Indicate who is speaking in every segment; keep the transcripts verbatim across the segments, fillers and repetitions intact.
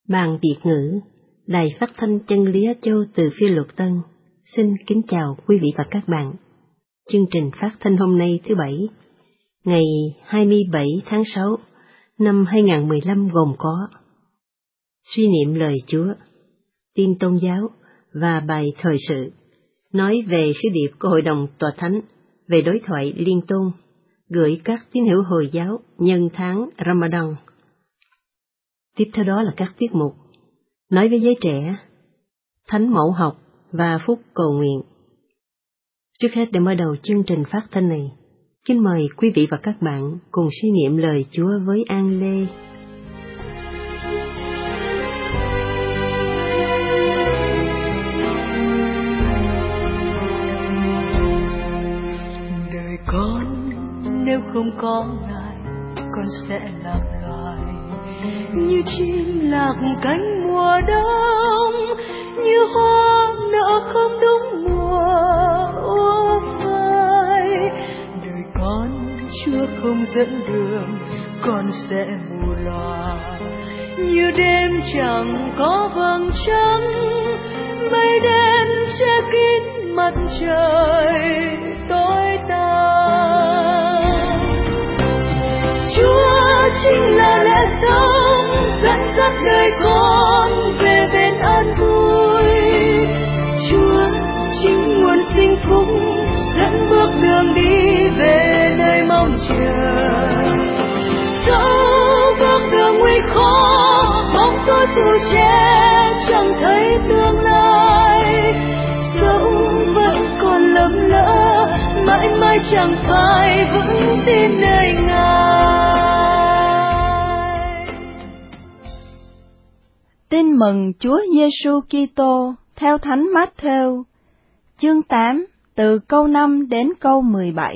Speaker 1: Ban Việt ngữ, Đài Phát thanh Chân lý Á Châu từ Phiên Luật Tân, xin kính chào quý vị và các bạn. Chương trình phát thanh hôm nay thứ Bảy, ngày hai mươi bảy tháng sáu năm hai nghìn không trăm mười lăm gồm có suy niệm lời Chúa, tin tôn giáo và bài thời sự, nói về sứ điệp của Hội đồng Tòa Thánh về đối thoại liên tôn gửi các tín hữu Hồi giáo nhân tháng Ramadan. Tiếp theo đó là các tiết mục nói với giới trẻ, thánh mẫu học và phúc cầu nguyện. Trước hết để mở đầu chương trình phát thanh này, kính mời quý vị và các bạn cùng suy niệm lời Chúa với An Lê.
Speaker 2: Đời con nếu không có Ngài, con sẽ lạc loài như chim lạc cánh mùa đông, như hoa nở không đúng mùa úa phai. Đời con Chúa không dẫn đường, con sẽ mù lòa như đêm chẳng có vầng trăng, mây đen che kín mặt trời tối tăm. Chúa chính là lẽ sống dẫn dắt đời con về bên an vui. Chúa chính nguồn sinh phúc dẫn bước đường đi về nơi mong chờ. Dẫu bước đường nguy khó, bóng tối phủ che chẳng thấy tương lai. Dẫu vẫn còn lầm lỡ, mãi mãi chẳng phải vững tin nơi Ngài.
Speaker 3: Tin mừng Chúa Giêsu Kitô theo Thánh Mát-thêu, chương tám, từ câu năm đến câu mười bảy.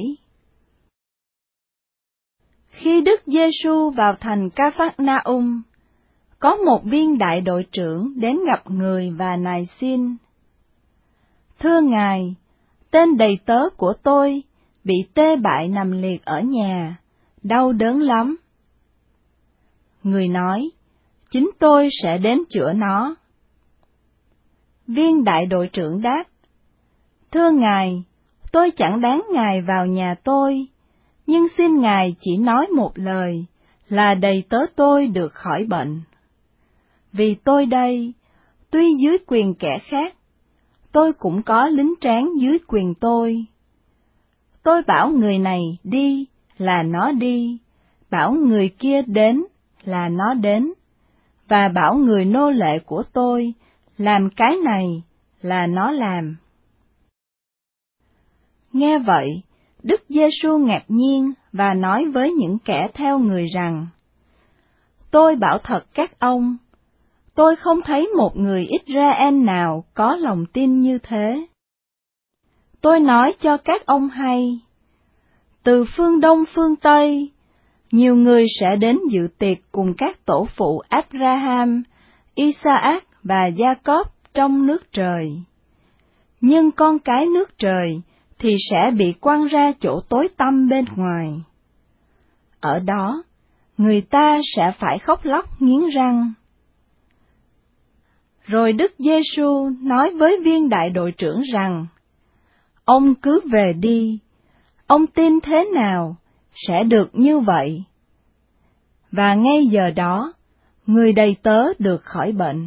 Speaker 3: Khi Đức Giêsu vào thành Ca-phác-na-um, có một viên đại đội trưởng đến gặp người và nài xin: Thưa Ngài, tên đầy tớ của tôi bị tê bại nằm liệt ở nhà, đau đớn lắm. Người nói: Chính tôi sẽ đến chữa nó. Viên đại đội trưởng đáp: Thưa Ngài, tôi chẳng đáng Ngài vào nhà tôi, nhưng xin Ngài chỉ nói một lời là đầy tớ tôi được khỏi bệnh. Vì tôi đây, tuy dưới quyền kẻ khác, tôi cũng có lính tráng dưới quyền tôi. Tôi bảo người này đi là nó đi, bảo người kia đến là nó đến, và bảo người nô lệ của tôi làm cái này là nó làm. Nghe vậy, Đức Giêsu ngạc nhiên và nói với những kẻ theo người rằng: Tôi bảo thật các ông, tôi không thấy một người Israel nào có lòng tin như thế. Tôi nói cho các ông hay, từ phương Đông phương Tây, nhiều người sẽ đến dự tiệc cùng các tổ phụ Abraham, Isaac và Jacob trong nước trời. Nhưng con cái nước trời thì sẽ bị quăng ra chỗ tối tăm bên ngoài. Ở đó, người ta sẽ phải khóc lóc nghiến răng. Rồi Đức Giêsu nói với viên đại đội trưởng rằng: Ông cứ về đi, ông tin thế nào sẽ được như vậy. Và ngay giờ đó, người đầy tớ được khỏi bệnh.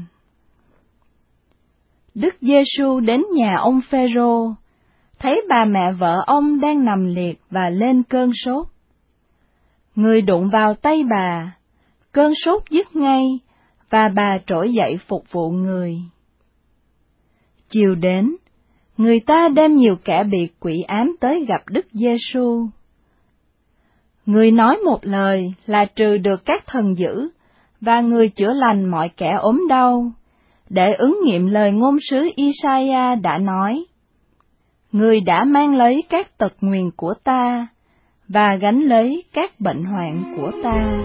Speaker 3: Đức Giêsu đến nhà ông Phêrô, thấy bà mẹ vợ ông đang nằm liệt và lên cơn sốt. Người đụng vào tay bà, cơn sốt dứt ngay, và bà trỗi dậy phục vụ người. Chiều đến, người ta đem nhiều kẻ bị quỷ ám tới gặp Đức Giêsu. Người nói một lời là trừ được các thần dữ, và người chữa lành mọi kẻ ốm đau, để ứng nghiệm lời ngôn sứ Isaiah đã nói: Người đã mang lấy các tật nguyền của ta, và gánh lấy các bệnh hoạn của ta.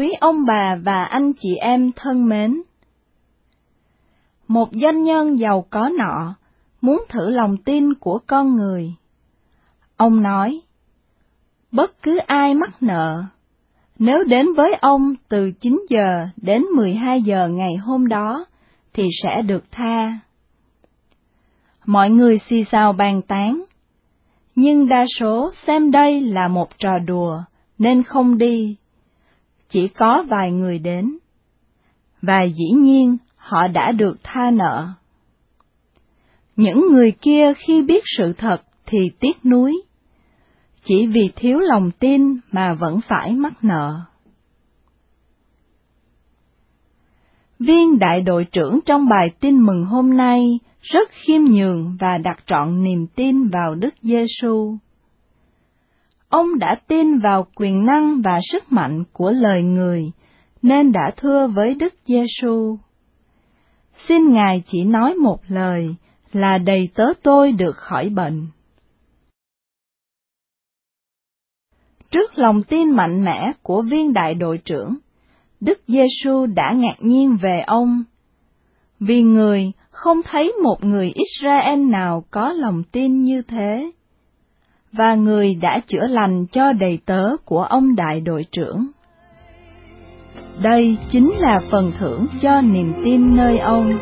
Speaker 3: quý ông bà và anh chị em thân mến, một doanh nhân giàu có nọ muốn thử lòng tin của con người. Ông nói, bất cứ ai mắc nợ, nếu đến với ông từ chín giờ đến mười hai giờ ngày hôm đó, thì sẽ được tha. Mọi người xì xào bàn tán, nhưng đa số xem đây là một trò đùa nên không đi. Chỉ có vài người đến, và dĩ nhiên họ đã được tha nợ. Những người kia khi biết sự thật thì tiếc nuối, chỉ vì thiếu lòng tin mà vẫn phải mắc nợ. Viên đại đội trưởng trong bài tin mừng hôm nay rất khiêm nhường và đặt trọn niềm tin vào Đức Giêsu. Ông đã tin vào quyền năng và sức mạnh của lời người, nên đã thưa với Đức Giêsu: xin Ngài chỉ nói một lời là đầy tớ tôi được khỏi bệnh. Trước lòng tin mạnh mẽ của viên đại đội trưởng, Đức Giêsu đã ngạc nhiên về ông, vì người không thấy một người Israel nào có lòng tin như thế, và người đã chữa lành cho đầy tớ của ông đại đội trưởng. Đây chính là phần thưởng cho niềm tin nơi ông.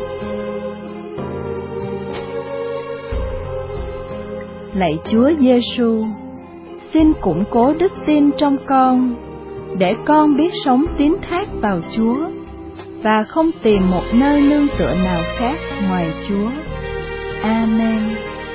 Speaker 3: Lạy Chúa Giêsu, xin củng cố đức tin trong con, để con biết sống tín thác vào Chúa, và không tìm một nơi nương tựa nào khác ngoài Chúa. Amen.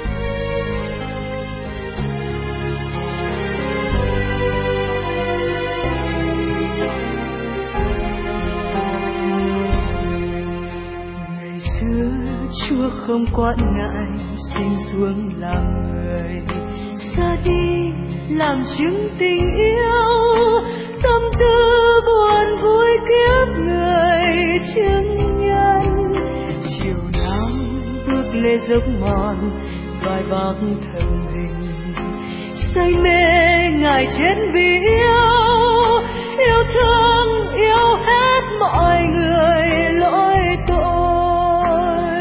Speaker 2: Ngày xưa Chúa không quản ngại sinh xuống làm người, ra đi làm chứng tình yêu, tâm tư buồn vui kiếp người chứng nhân. Chiều nào bước lê dốc mòn vai vác thần hình, say mê Ngài chết vì yêu, yêu thương yêu hết mọi người lỗi tội.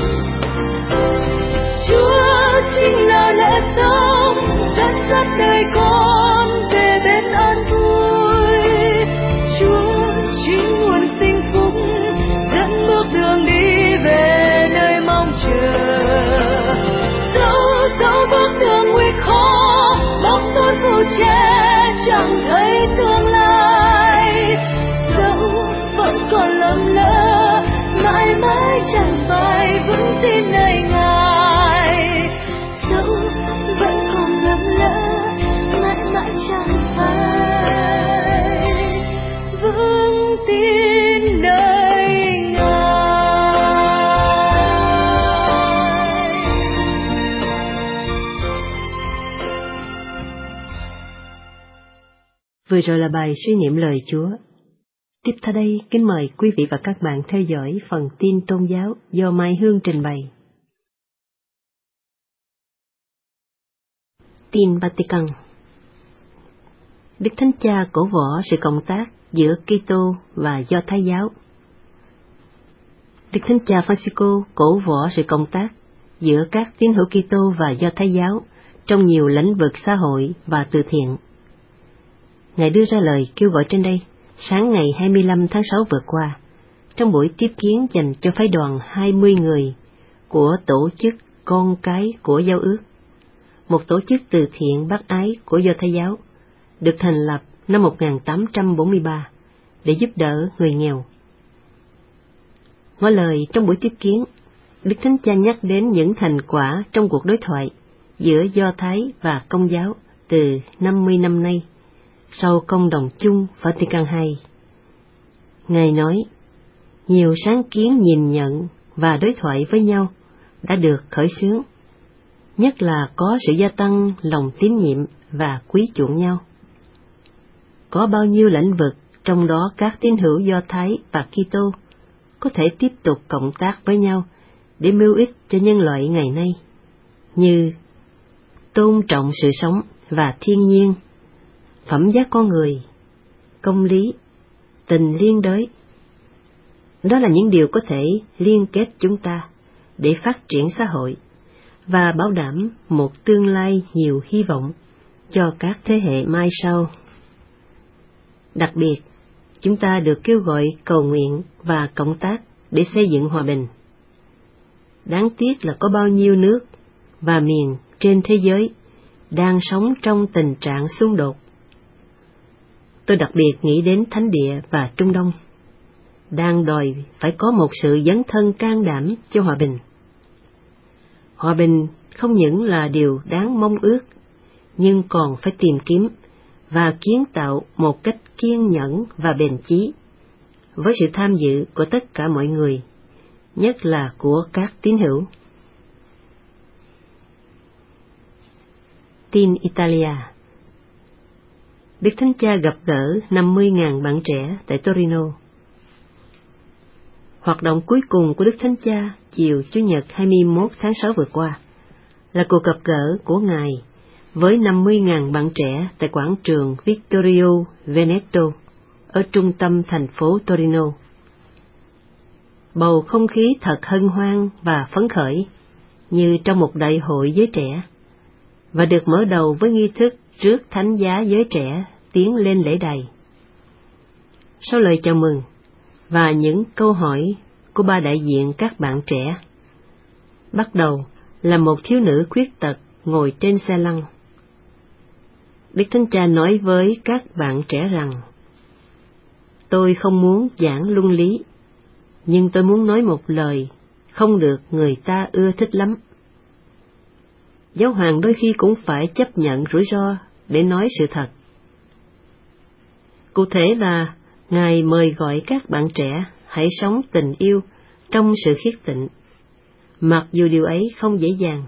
Speaker 2: Chúa chính là lẽ sống dẫn dắt đời con về bên an vui. Chúa chính nguồn sinh phúc dẫn bước đường đi về nơi mong chờ. Dẫu dẫu bước đường nguy khó, bóng tối phủ che chẳng thấy tương lai. Dẫu vẫn còn lầm lỡ, mãi mãi chẳng phải vững tin nơi Ngài. Dẫu vẫn còn lầm lỡ, mãi mãi chẳng phải vững tin nơi Ngài.
Speaker 1: Vừa rồi là bài suy niệm lời Chúa. Tiếp theo đây, kính mời quý vị và các bạn theo dõi phần tin tôn giáo do Mai Hương trình bày. Tin Vatican. Đức Thánh Cha cổ võ sự cộng tác giữa Kitô và Do Thái giáo. Đức Thánh Cha Francisco cổ võ sự cộng tác giữa các tín hữu Kitô và Do Thái giáo trong nhiều lĩnh vực xã hội và từ thiện. Ngài đưa ra lời kêu gọi trên đây sáng ngày hai mươi lăm tháng sáu vừa qua, trong buổi tiếp kiến dành cho phái đoàn hai mươi người của tổ chức Con Cái của Giao ước, một tổ chức từ thiện bác ái của Do Thái giáo, được thành lập năm một nghìn tám trăm bốn mươi ba để giúp đỡ người nghèo. Ngỏ lời trong buổi tiếp kiến, Đức Thánh Cha nhắc đến những thành quả trong cuộc đối thoại giữa Do Thái và Công giáo từ năm mươi năm nay, sau công đồng chung Vatican hai. Ngài nói, nhiều sáng kiến nhìn nhận và đối thoại với nhau đã được khởi xướng, nhất là có sự gia tăng lòng tín nhiệm và quý chuộng nhau. Có bao nhiêu lĩnh vực, trong đó các tín hữu Do Thái và Kitô có thể tiếp tục cộng tác với nhau để mưu ích cho nhân loại ngày nay, như tôn trọng sự sống và thiên nhiên, phẩm giá con người, công lý, tình liên đới. Đó là những điều có thể liên kết chúng ta để phát triển xã hội và bảo đảm một tương lai nhiều hy vọng cho các thế hệ mai sau. Đặc biệt, chúng ta được kêu gọi cầu nguyện và cộng tác để xây dựng hòa bình. Đáng tiếc là có bao nhiêu nước và miền trên thế giới đang sống trong tình trạng xung đột. Tôi đặc biệt nghĩ đến Thánh Địa và Trung Đông, đang đòi phải có một sự dấn thân can đảm cho hòa bình. Hòa bình không những là điều đáng mong ước, nhưng còn phải tìm kiếm và kiến tạo một cách kiên nhẫn và bền chí, với sự tham dự của tất cả mọi người, nhất là của các tín hữu. Tin Italia. Đức Thánh Cha gặp gỡ năm mươi nghìn bạn trẻ tại Torino. Hoạt động cuối cùng của Đức Thánh Cha chiều Chủ nhật hai mươi mốt tháng sáu vừa qua là cuộc gặp gỡ của Ngài với năm mươi nghìn bạn trẻ tại quảng trường Vittorio Veneto ở trung tâm thành phố Torino. Bầu không khí thật hân hoan và phấn khởi như trong một đại hội giới trẻ, và được mở đầu với nghi thức rước thánh giá giới trẻ tiến lên lễ đài. Sau lời chào mừng và những câu hỏi của ba đại diện các bạn trẻ, bắt đầu là một thiếu nữ khuyết tật ngồi trên xe lăn. Đức Thánh Cha nói với các bạn trẻ rằng: "Tôi không muốn giảng luân lý, nhưng tôi muốn nói một lời không được người ta ưa thích lắm. Giáo hoàng đôi khi cũng phải chấp nhận rủi ro để nói sự thật." Cụ thể là Ngài mời gọi các bạn trẻ hãy sống tình yêu trong sự khiết tịnh, mặc dù điều ấy không dễ dàng.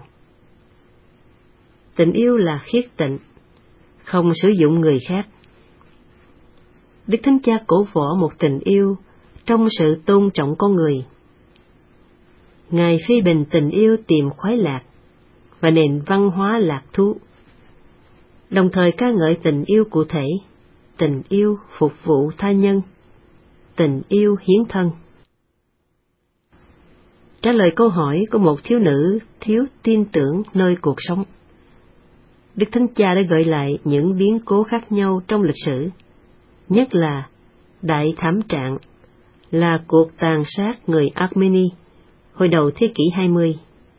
Speaker 1: Tình yêu là khiết tịnh, không sử dụng người khác. Đức Thánh Cha cổ võ một tình yêu trong sự tôn trọng con người. Ngài phê bình tình yêu tìm khoái lạc và nền văn hóa lạc thú, đồng thời ca ngợi tình yêu cụ thể, tình yêu phục vụ tha nhân, tình yêu hiến thân. Trả lời câu hỏi của một thiếu nữ thiếu tin tưởng nơi cuộc sống, Đức Thánh Cha đã gợi lại những biến cố khác nhau trong lịch sử, nhất là đại thảm trạng là cuộc tàn sát người Armeni hồi đầu thế kỷ hai mươi.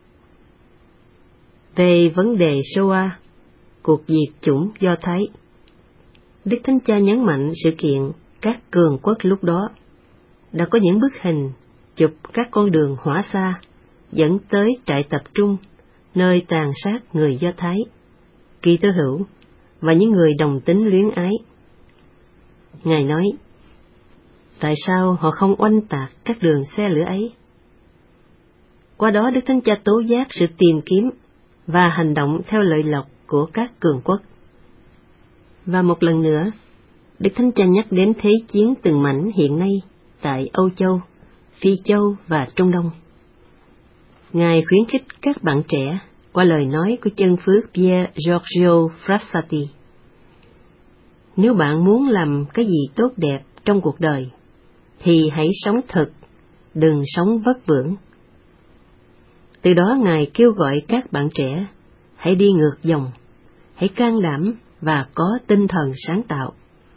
Speaker 1: Về vấn đề Shoah, cuộc diệt chủng Do Thái, Đức Thánh Cha nhấn mạnh sự kiện các cường quốc lúc đó đã có những bức hình chụp các con đường hỏa xa dẫn tới trại tập trung nơi tàn sát người Do Thái, Kitô hữu và những người đồng tính luyến ái. Ngài nói: tại sao họ không oanh tạc các đường xe lửa ấy? Qua đó Đức Thánh Cha tố giác sự tìm kiếm và hành động theo lợi lộc của các cường quốc. Và một lần nữa, Đức Thánh Cha nhắc đến thế chiến từng mảnh hiện nay tại Âu Châu, Phi Châu và Trung Đông. Ngài khuyến khích các bạn trẻ qua lời nói của chân phước Pier Giorgio Frassati: nếu bạn muốn làm cái gì tốt đẹp trong cuộc đời, thì hãy sống thực, đừng sống vất vưởng. Từ đó Ngài kêu gọi các bạn trẻ hãy đi ngược dòng, hãy can đảm và có tinh thần sáng tạo.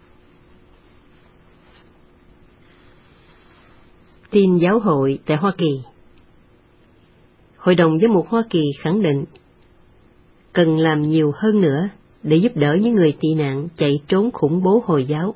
Speaker 1: Tin giáo hội tại Hoa Kỳ. Hội đồng Giám mục Hoa Kỳ khẳng định cần làm nhiều hơn nữa để giúp đỡ những người tị nạn chạy trốn khủng bố Hồi giáo.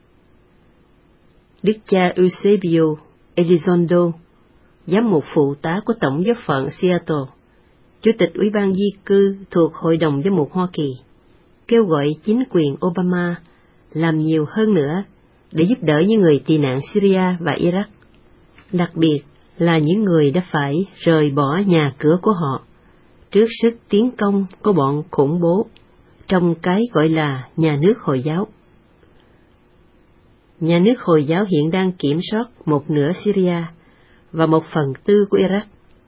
Speaker 1: Đức cha Eusebio Elizondo, giám mục phụ tá của Tổng giáo phận Seattle, Chủ tịch Ủy ban di cư thuộc Hội đồng Giám mục Hoa Kỳ, kêu gọi chính quyền Obama làm nhiều hơn nữa để giúp đỡ những người tị nạn Syria và Iraq, đặc biệt là những người đã phải rời bỏ nhà cửa của họ trước sức tiến công của bọn khủng bố trong cái gọi là nhà nước Hồi giáo. Nhà nước Hồi giáo hiện đang kiểm soát một nửa Syria và một phần tư của Iraq.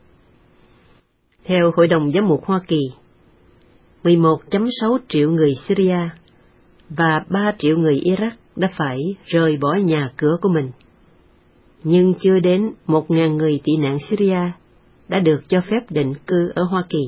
Speaker 1: Theo Hội đồng Giám mục Hoa Kỳ, mười một phẩy sáu triệu người Syria và ba triệu người Iraq đã phải rời bỏ nhà cửa của mình. Nhưng chưa đến một ngàn người tị nạn Syria đã được cho phép định cư ở Hoa Kỳ.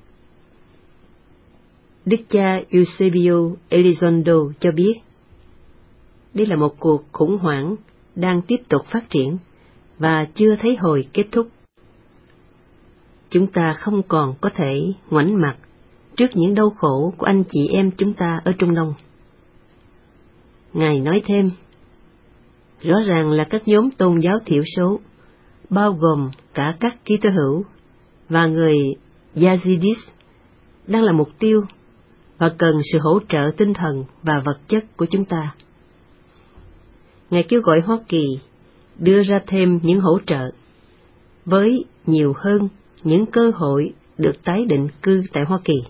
Speaker 1: Đức cha Eusebio Elizondo cho biết, đây là một cuộc khủng hoảng đang tiếp tục phát triển và chưa thấy hồi kết thúc. Chúng ta không còn có thể ngoảnh mặt trước những đau khổ của anh chị em chúng ta ở Trung Đông. Ngài nói thêm, rõ ràng là các nhóm tôn giáo thiểu số, bao gồm cả các Kitô hữu và người Yazidis, đang là mục tiêu và cần sự hỗ trợ tinh thần và vật chất của chúng ta. Ngài kêu gọi Hoa Kỳ đưa ra thêm những hỗ trợ, với nhiều hơn những cơ hội được tái định cư tại Hoa Kỳ.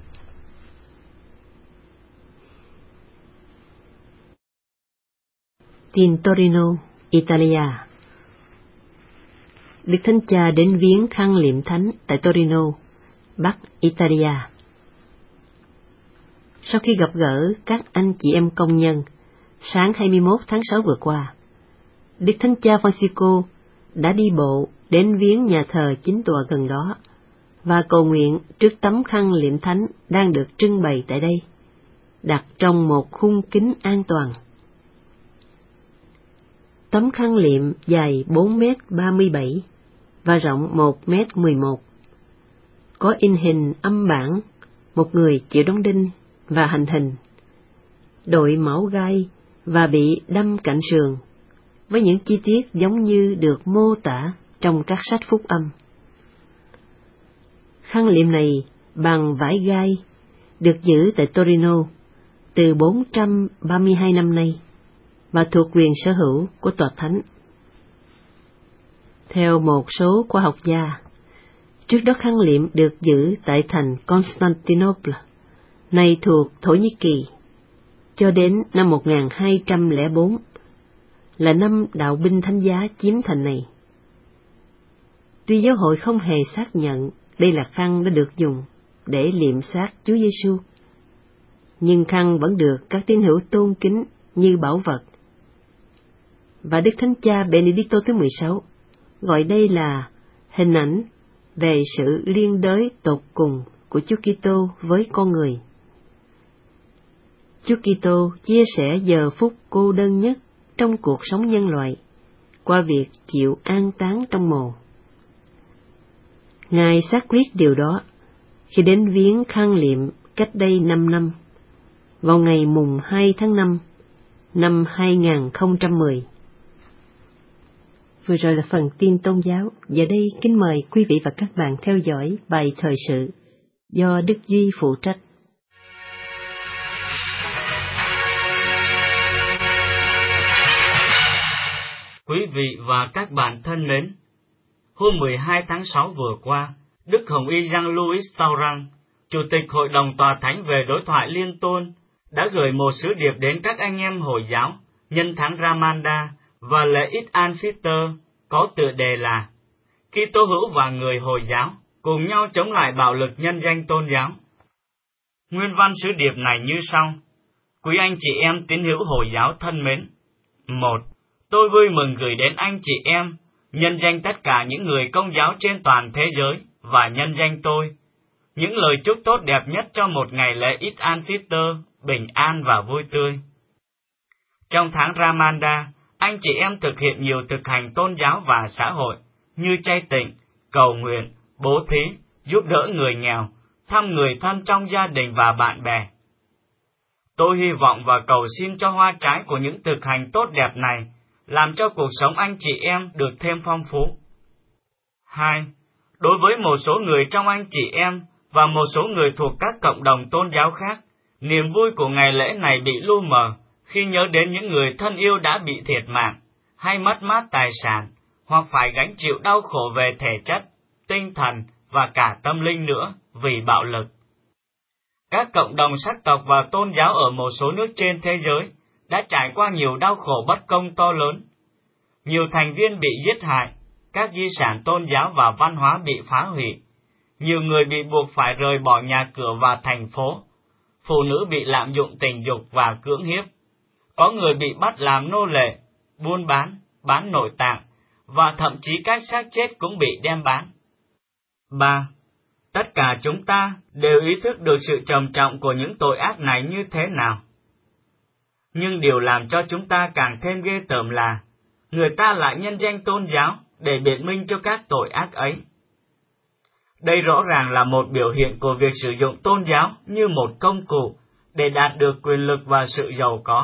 Speaker 1: Tin Torino, Italia. Đức Thánh Cha đến viếng khăn liệm thánh tại Torino, Bắc Italia. Sau khi gặp gỡ các anh chị em công nhân, sáng hai mươi mốt tháng sáu vừa qua, Đức Thánh Cha Francisco đã đi bộ đến viếng nhà thờ chính tòa gần đó và cầu nguyện trước tấm khăn liệm thánh đang được trưng bày tại đây, đặt trong một khung kính an toàn. Tấm khăn liệm dài bốn mét ba mươi bảy và rộng một mét mười một, có in hình âm bản một người chịu đóng đinh và hành hình, đội mão gai và bị đâm cạnh sườn, với những chi tiết giống như được mô tả trong các sách phúc âm. Khăn liệm này bằng vải gai, được giữ tại Torino từ bốn trăm ba mươi hai năm nay và thuộc quyền sở hữu của Tòa Thánh. Theo một số khoa học gia, trước đó khăn liệm được giữ tại thành Constantinople, nay thuộc Thổ Nhĩ Kỳ, cho đến năm một nghìn hai trăm lẻ bốn, là năm đạo binh thánh giá chiếm thành này. Tuy giáo hội không hề xác nhận đây là khăn đã được dùng để liệm xác Chúa Giêsu, nhưng khăn vẫn được các tín hữu tôn kính như bảo vật. Và Đức Thánh Cha Benedicto thứ mười sáu gọi đây là hình ảnh về sự liên đới tột cùng của Chúa Kitô với con người. Chúa Kitô chia sẻ giờ phút cô đơn nhất trong cuộc sống nhân loại qua việc chịu an táng trong mồ. Ngài xác quyết điều đó khi đến viếng khăn liệm cách đây năm năm, vào ngày mùng hai tháng năm năm hai nghìn không trăm mười. Vừa rồi là phần tin tôn giáo. Giờ đây kính mời quý vị và các bạn theo dõi bài thời sự do Đức Duy phụ trách.
Speaker 4: Quý vị và các bạn thân mến, hôm mười hai tháng sáu vừa qua, Đức Hồng Y Jean-Louis Tauran, Chủ tịch Hội đồng Tòa Thánh về đối thoại liên tôn, đã gửi một sứ điệp đến các anh em Hồi giáo nhân tháng Ramanda và lễ Eid al-Fitr có tựa đề là Kitô hữu và người Hồi giáo cùng nhau chống lại bạo lực nhân danh tôn giáo. Nguyên văn sứ điệp này như sau: Quý anh chị em tín hữu Hồi giáo thân mến, một. Tôi vui mừng gửi đến anh chị em, nhân danh tất cả những người Công giáo trên toàn thế giới và nhân danh tôi, những lời chúc tốt đẹp nhất cho một ngày lễ Eid al-Fitr bình an và vui tươi. Trong tháng Ramanda, anh chị em thực hiện nhiều thực hành tôn giáo và xã hội như chay tịnh, cầu nguyện, bố thí, giúp đỡ người nghèo, thăm người thân trong gia đình và bạn bè. Tôi hy vọng và cầu xin cho hoa trái của những thực hành tốt đẹp này làm cho cuộc sống anh chị em được thêm phong phú. Hai. Đối với một số người trong anh chị em và một số người thuộc các cộng đồng tôn giáo khác, niềm vui của ngày lễ này bị lu mờ khi nhớ đến những người thân yêu đã bị thiệt mạng, hay mất mát tài sản, hoặc phải gánh chịu đau khổ về thể chất, tinh thần và cả tâm linh nữa vì bạo lực. Các cộng đồng sắc tộc và tôn giáo ở một số nước trên thế giới đã trải qua nhiều đau khổ bất công to lớn. Nhiều thành viên bị giết hại, các di sản tôn giáo và văn hóa bị phá hủy, nhiều người bị buộc phải rời bỏ nhà cửa và thành phố, phụ nữ bị lạm dụng tình dục và cưỡng hiếp, có người bị bắt làm nô lệ, buôn bán, bán nội tạng, và thậm chí các xác chết cũng bị đem bán. ba. Tất cả chúng ta đều ý thức được sự trầm trọng của những tội ác này như thế nào. Nhưng điều làm cho chúng ta càng thêm ghê tởm là, người ta lại nhân danh tôn giáo để biện minh cho các tội ác ấy. Đây rõ ràng là một biểu hiện của việc sử dụng tôn giáo như một công cụ để đạt được quyền lực và sự giàu có.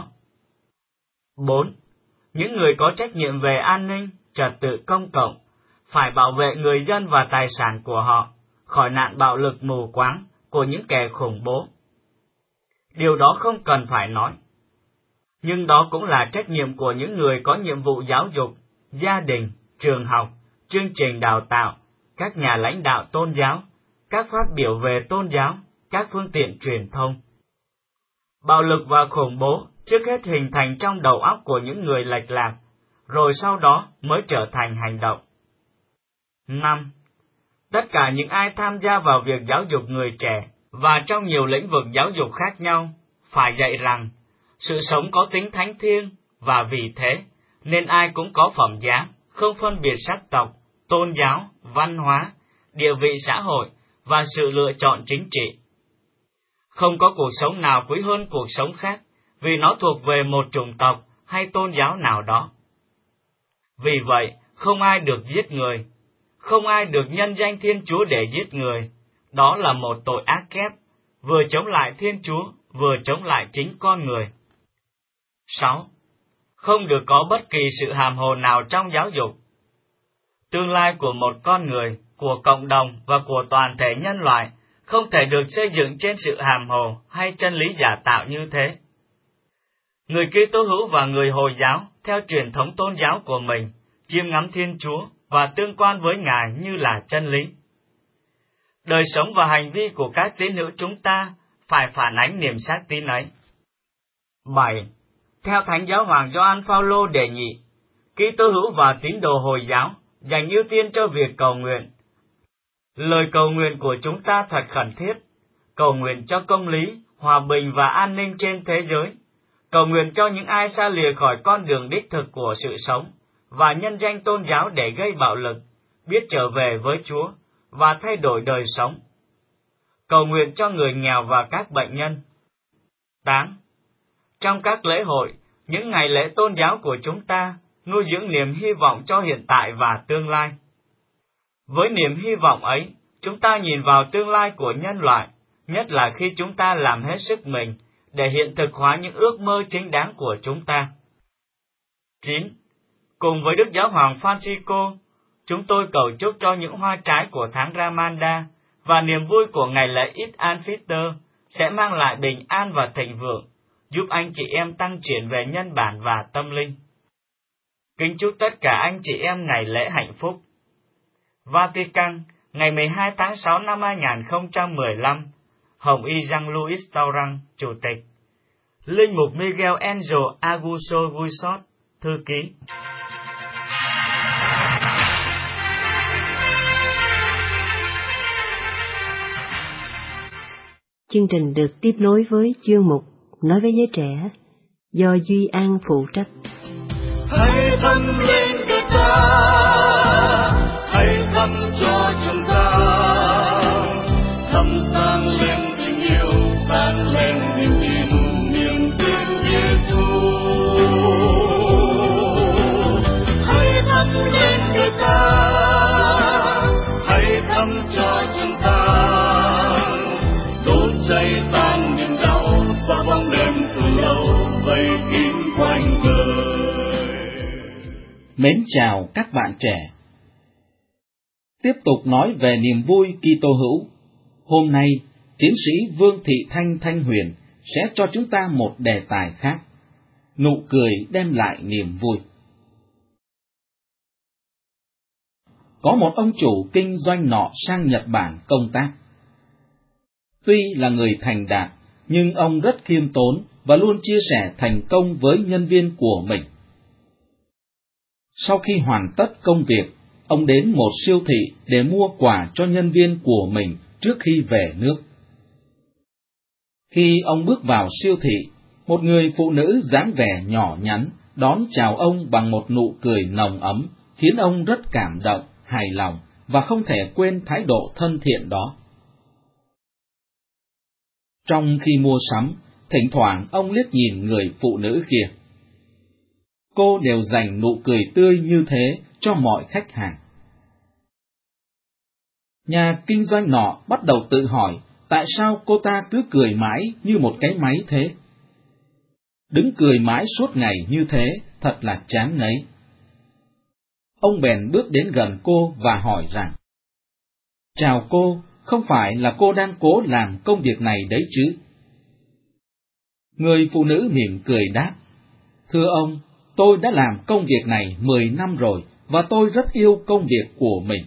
Speaker 4: bốn. Những người có trách nhiệm về an ninh, trật tự công cộng phải bảo vệ người dân và tài sản của họ khỏi nạn bạo lực mù quáng của những kẻ khủng bố. Điều đó không cần phải nói. Nhưng đó cũng là trách nhiệm của những người có nhiệm vụ giáo dục, gia đình, trường học, chương trình đào tạo, các nhà lãnh đạo tôn giáo, các phát biểu về tôn giáo, các phương tiện truyền thông. Bạo lực và khủng bố trước hết hình thành trong đầu óc của những người lệch lạc, rồi sau đó mới trở thành hành động. năm. Tất cả những ai tham gia vào việc giáo dục người trẻ và trong nhiều lĩnh vực giáo dục khác nhau phải dạy rằng sự sống có tính thánh thiêng, và vì thế nên ai cũng có phẩm giá, không phân biệt sắc tộc, tôn giáo, văn hóa, địa vị xã hội và sự lựa chọn chính trị. Không có cuộc sống nào quý hơn cuộc sống khác vì nó thuộc về một chủng tộc hay tôn giáo nào đó. Vì vậy, không ai được giết người, không ai được nhân danh Thiên Chúa để giết người. Đó là một tội ác kép, vừa chống lại Thiên Chúa, vừa chống lại chính con người. sáu. Không được có bất kỳ sự hàm hồ nào trong giáo dục. Tương lai của một con người, của cộng đồng và của toàn thể nhân loại không thể được xây dựng trên sự hàm hồ hay chân lý giả tạo như thế. Người Kitô hữu và người Hồi giáo, theo truyền thống tôn giáo của mình, chiêm ngắm Thiên Chúa và tương quan với Ngài như là chân lý. Đời sống và hành vi của các tín hữu chúng ta phải phản ánh niềm xác tín ấy. bảy. Theo Thánh Giáo Hoàng Gioan Phaolô đệ nhị, Kitô hữu và tín đồ Hồi giáo dành ưu tiên cho việc cầu nguyện. Lời cầu nguyện của chúng ta thật khẩn thiết, cầu nguyện cho công lý, hòa bình và an ninh trên thế giới, cầu nguyện cho những ai xa lìa khỏi con đường đích thực của sự sống, và nhân danh tôn giáo để gây bạo lực, biết trở về với Chúa, và thay đổi đời sống. Cầu nguyện cho người nghèo và các bệnh nhân. tám. Trong các lễ hội, những ngày lễ tôn giáo của chúng ta, nuôi dưỡng niềm hy vọng cho hiện tại và tương lai. Với niềm hy vọng ấy, chúng ta nhìn vào tương lai của nhân loại, nhất là khi chúng ta làm hết sức mình để hiện thực hóa những ước mơ chính đáng của chúng ta. chín. Cùng với Đức Giáo hoàng Francisco, chúng tôi cầu chúc cho những hoa trái của tháng Ramanda và niềm vui của ngày lễ Eid al-Fitr sẽ mang lại bình an và thịnh vượng, giúp anh chị em tăng triển về nhân bản và tâm linh. Kính chúc tất cả anh chị em ngày lễ hạnh phúc. Vatican, ngày mười hai tháng sáu năm hai nghìn không trăm mười lăm, Hồng y Jean-Louis Tauran, Chủ tịch. Linh mục Miguel Angel Augusto Guisot, Thư ký.
Speaker 1: Chương trình được tiếp nối với chuyên mục Nói với giới trẻ do Duy An phụ trách.
Speaker 2: Hãy thăm lên đời ta, hãy thăm cho chúng ta, thăm sáng lên tình yêu, sáng lên niềm tin, niềm tin Giêsu. Hãy thăm lên đời ta, hãy thăm cho chúng ta, đốt cháy tan niềm đau, xóa bóng đêm từ lâu vây kín quanh đời.
Speaker 5: Mến chào các bạn trẻ. Tiếp tục nói về niềm vui Kitô hữu. Hôm nay, tiến sĩ Vương Thị Thanh Thanh Huyền sẽ cho chúng ta một đề tài khác. Nụ cười đem lại niềm vui. Có một ông chủ kinh doanh nọ sang Nhật Bản công tác. Tuy là người thành đạt, nhưng ông rất khiêm tốn và luôn chia sẻ thành công với nhân viên của mình. Sau khi hoàn tất công việc, ông đến một siêu thị để mua quà cho nhân viên của mình trước khi về nước. Khi ông bước vào siêu thị, Một người phụ nữ dáng vẻ nhỏ nhắn đón chào ông bằng một nụ cười nồng ấm, khiến ông rất cảm động, hài lòng và không thể quên thái độ thân thiện đó. Trong khi mua sắm, thỉnh thoảng ông liếc nhìn người phụ nữ kia. Cô đều dành nụ cười tươi như thế cho mọi khách hàng. Nhà kinh doanh nọ bắt đầu tự hỏi tại sao cô ta cứ cười mãi như một cái máy thế. Đứng cười mãi suốt ngày như thế thật là chán ngấy. Ông bèn bước đến gần cô và hỏi rằng: "Chào cô, không phải là cô đang cố làm công việc này đấy chứ?" Người phụ nữ mỉm cười đáp: "Thưa ông, tôi đã làm công việc này mười năm rồi và tôi rất yêu công việc của mình."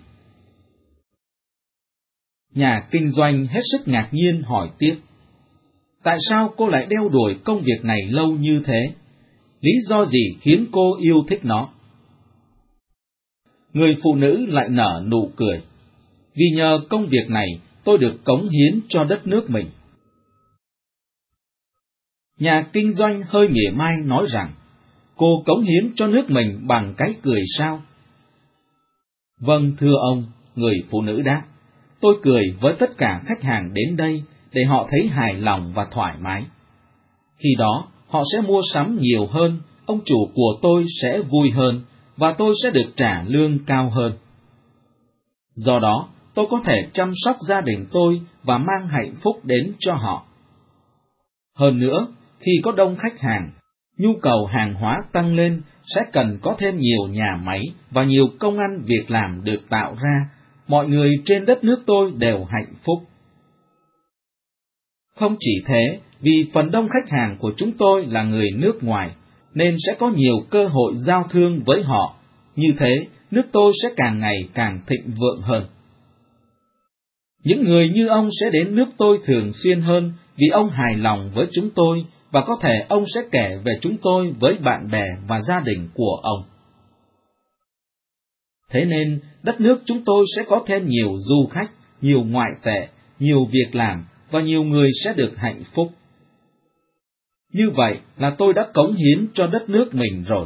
Speaker 5: Nhà kinh doanh hết sức ngạc nhiên hỏi tiếp: "Tại sao cô lại đeo đuổi công việc này lâu như thế? Lý do gì khiến cô yêu thích nó?" Người phụ nữ lại nở nụ cười: "Vì nhờ công việc này tôi được cống hiến cho đất nước mình." Nhà kinh doanh hơi mỉa mai nói rằng: "Cô cống hiến cho nước mình bằng cái cười sao?" "Vâng, thưa ông," người phụ nữ đáp, "tôi cười với tất cả khách hàng đến đây để họ thấy hài lòng và thoải mái. Khi đó, họ sẽ mua sắm nhiều hơn, ông chủ của tôi sẽ vui hơn, và tôi sẽ được trả lương cao hơn. Do đó, tôi có thể chăm sóc gia đình tôi và mang hạnh phúc đến cho họ. Hơn nữa, khi có đông khách hàng, nhu cầu hàng hóa tăng lên sẽ cần có thêm nhiều nhà máy và nhiều công ăn việc làm được tạo ra. Mọi người trên đất nước tôi đều hạnh phúc. Không chỉ thế, vì phần đông khách hàng của chúng tôi là người nước ngoài, nên sẽ có nhiều cơ hội giao thương với họ. Như thế, nước tôi sẽ càng ngày càng thịnh vượng hơn. Những người như ông sẽ đến nước tôi thường xuyên hơn vì ông hài lòng với chúng tôi, và có thể ông sẽ kể về chúng tôi với bạn bè và gia đình của ông. Thế nên, đất nước chúng tôi sẽ có thêm nhiều du khách, nhiều ngoại tệ, nhiều việc làm, và nhiều người sẽ được hạnh phúc. Như vậy là tôi đã cống hiến cho đất nước mình rồi."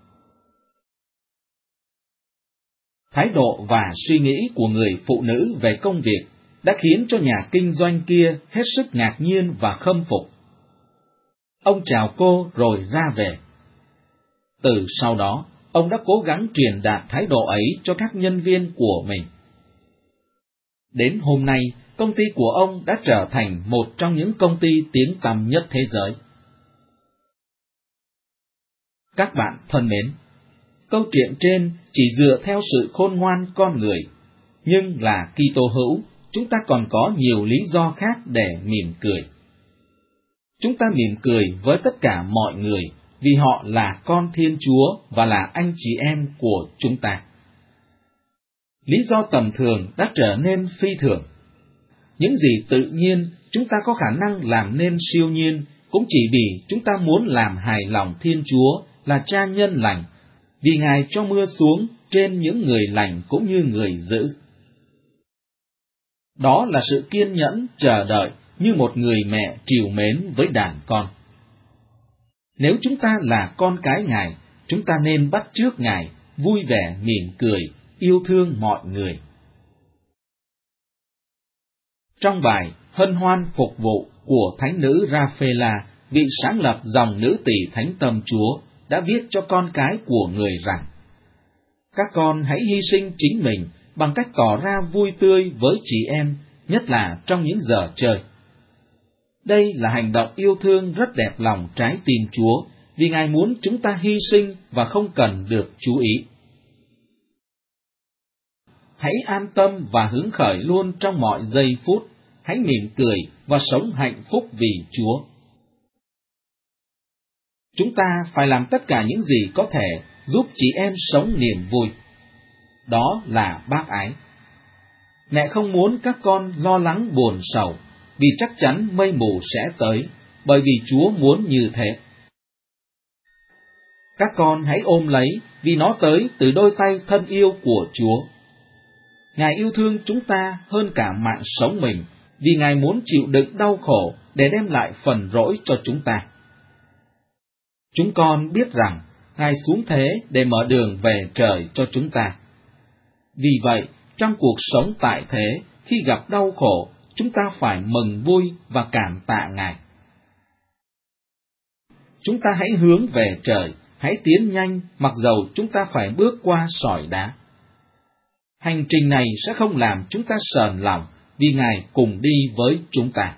Speaker 5: Thái độ và suy nghĩ của người phụ nữ về công việc đã khiến cho nhà kinh doanh kia hết sức ngạc nhiên và khâm phục. Ông chào cô rồi ra về. Từ sau đó, ông đã cố gắng truyền đạt thái độ ấy cho các nhân viên của mình. Đến hôm nay, công ty của ông đã trở thành một trong những công ty tiếng tăm nhất thế giới. Các bạn thân mến, câu chuyện trên chỉ dựa theo sự khôn ngoan con người, nhưng là Kitô hữu, chúng ta còn có nhiều lý do khác để mỉm cười. Chúng ta mỉm cười với tất cả mọi người vì họ là con Thiên Chúa và là anh chị em của chúng ta. Lý do tầm thường đã trở nên phi thường. Những gì tự nhiên chúng ta có khả năng làm nên siêu nhiên cũng chỉ vì chúng ta muốn làm hài lòng Thiên Chúa là Cha nhân lành, vì Ngài cho mưa xuống trên những người lành cũng như người dữ. Đó là sự kiên nhẫn chờ đợi như một người mẹ trìu mến với đàn con. Nếu chúng ta là con cái Ngài, chúng ta nên bắt chước Ngài, vui vẻ mỉm cười, yêu thương mọi người. Trong bài Hân hoan phục vụ của Thánh nữ Raphaela, vị sáng lập dòng nữ tỳ Thánh Tâm Chúa, đã viết cho con cái của người rằng: "Các con hãy hy sinh chính mình bằng cách tỏ ra vui tươi với chị em, nhất là trong những giờ chơi. Đây là hành động yêu thương rất đẹp lòng trái tim Chúa, vì Ngài muốn chúng ta hy sinh và không cần được chú ý. Hãy an tâm và hứng khởi luôn trong mọi giây phút, hãy mỉm cười và sống hạnh phúc vì Chúa." Chúng ta phải làm tất cả những gì có thể giúp chị em sống niềm vui. Đó là bác ái. Mẹ không muốn các con lo lắng buồn sầu, vì chắc chắn mây mù sẽ tới, bởi vì Chúa muốn như thế. Các con hãy ôm lấy, vì nó tới từ đôi tay thân yêu của Chúa. Ngài yêu thương chúng ta hơn cả mạng sống mình, vì Ngài muốn chịu đựng đau khổ để đem lại phần rỗi cho chúng ta. Chúng con biết rằng Ngài xuống thế để mở đường về trời cho chúng ta. Vì vậy, trong cuộc sống tại thế, khi gặp đau khổ, chúng ta phải mừng vui và cảm tạ Ngài. Chúng ta hãy hướng về trời, hãy tiến nhanh mặc dầu chúng ta phải bước qua sỏi đá. Hành trình này sẽ không làm chúng ta sờn lòng vì Ngài cùng đi với chúng ta.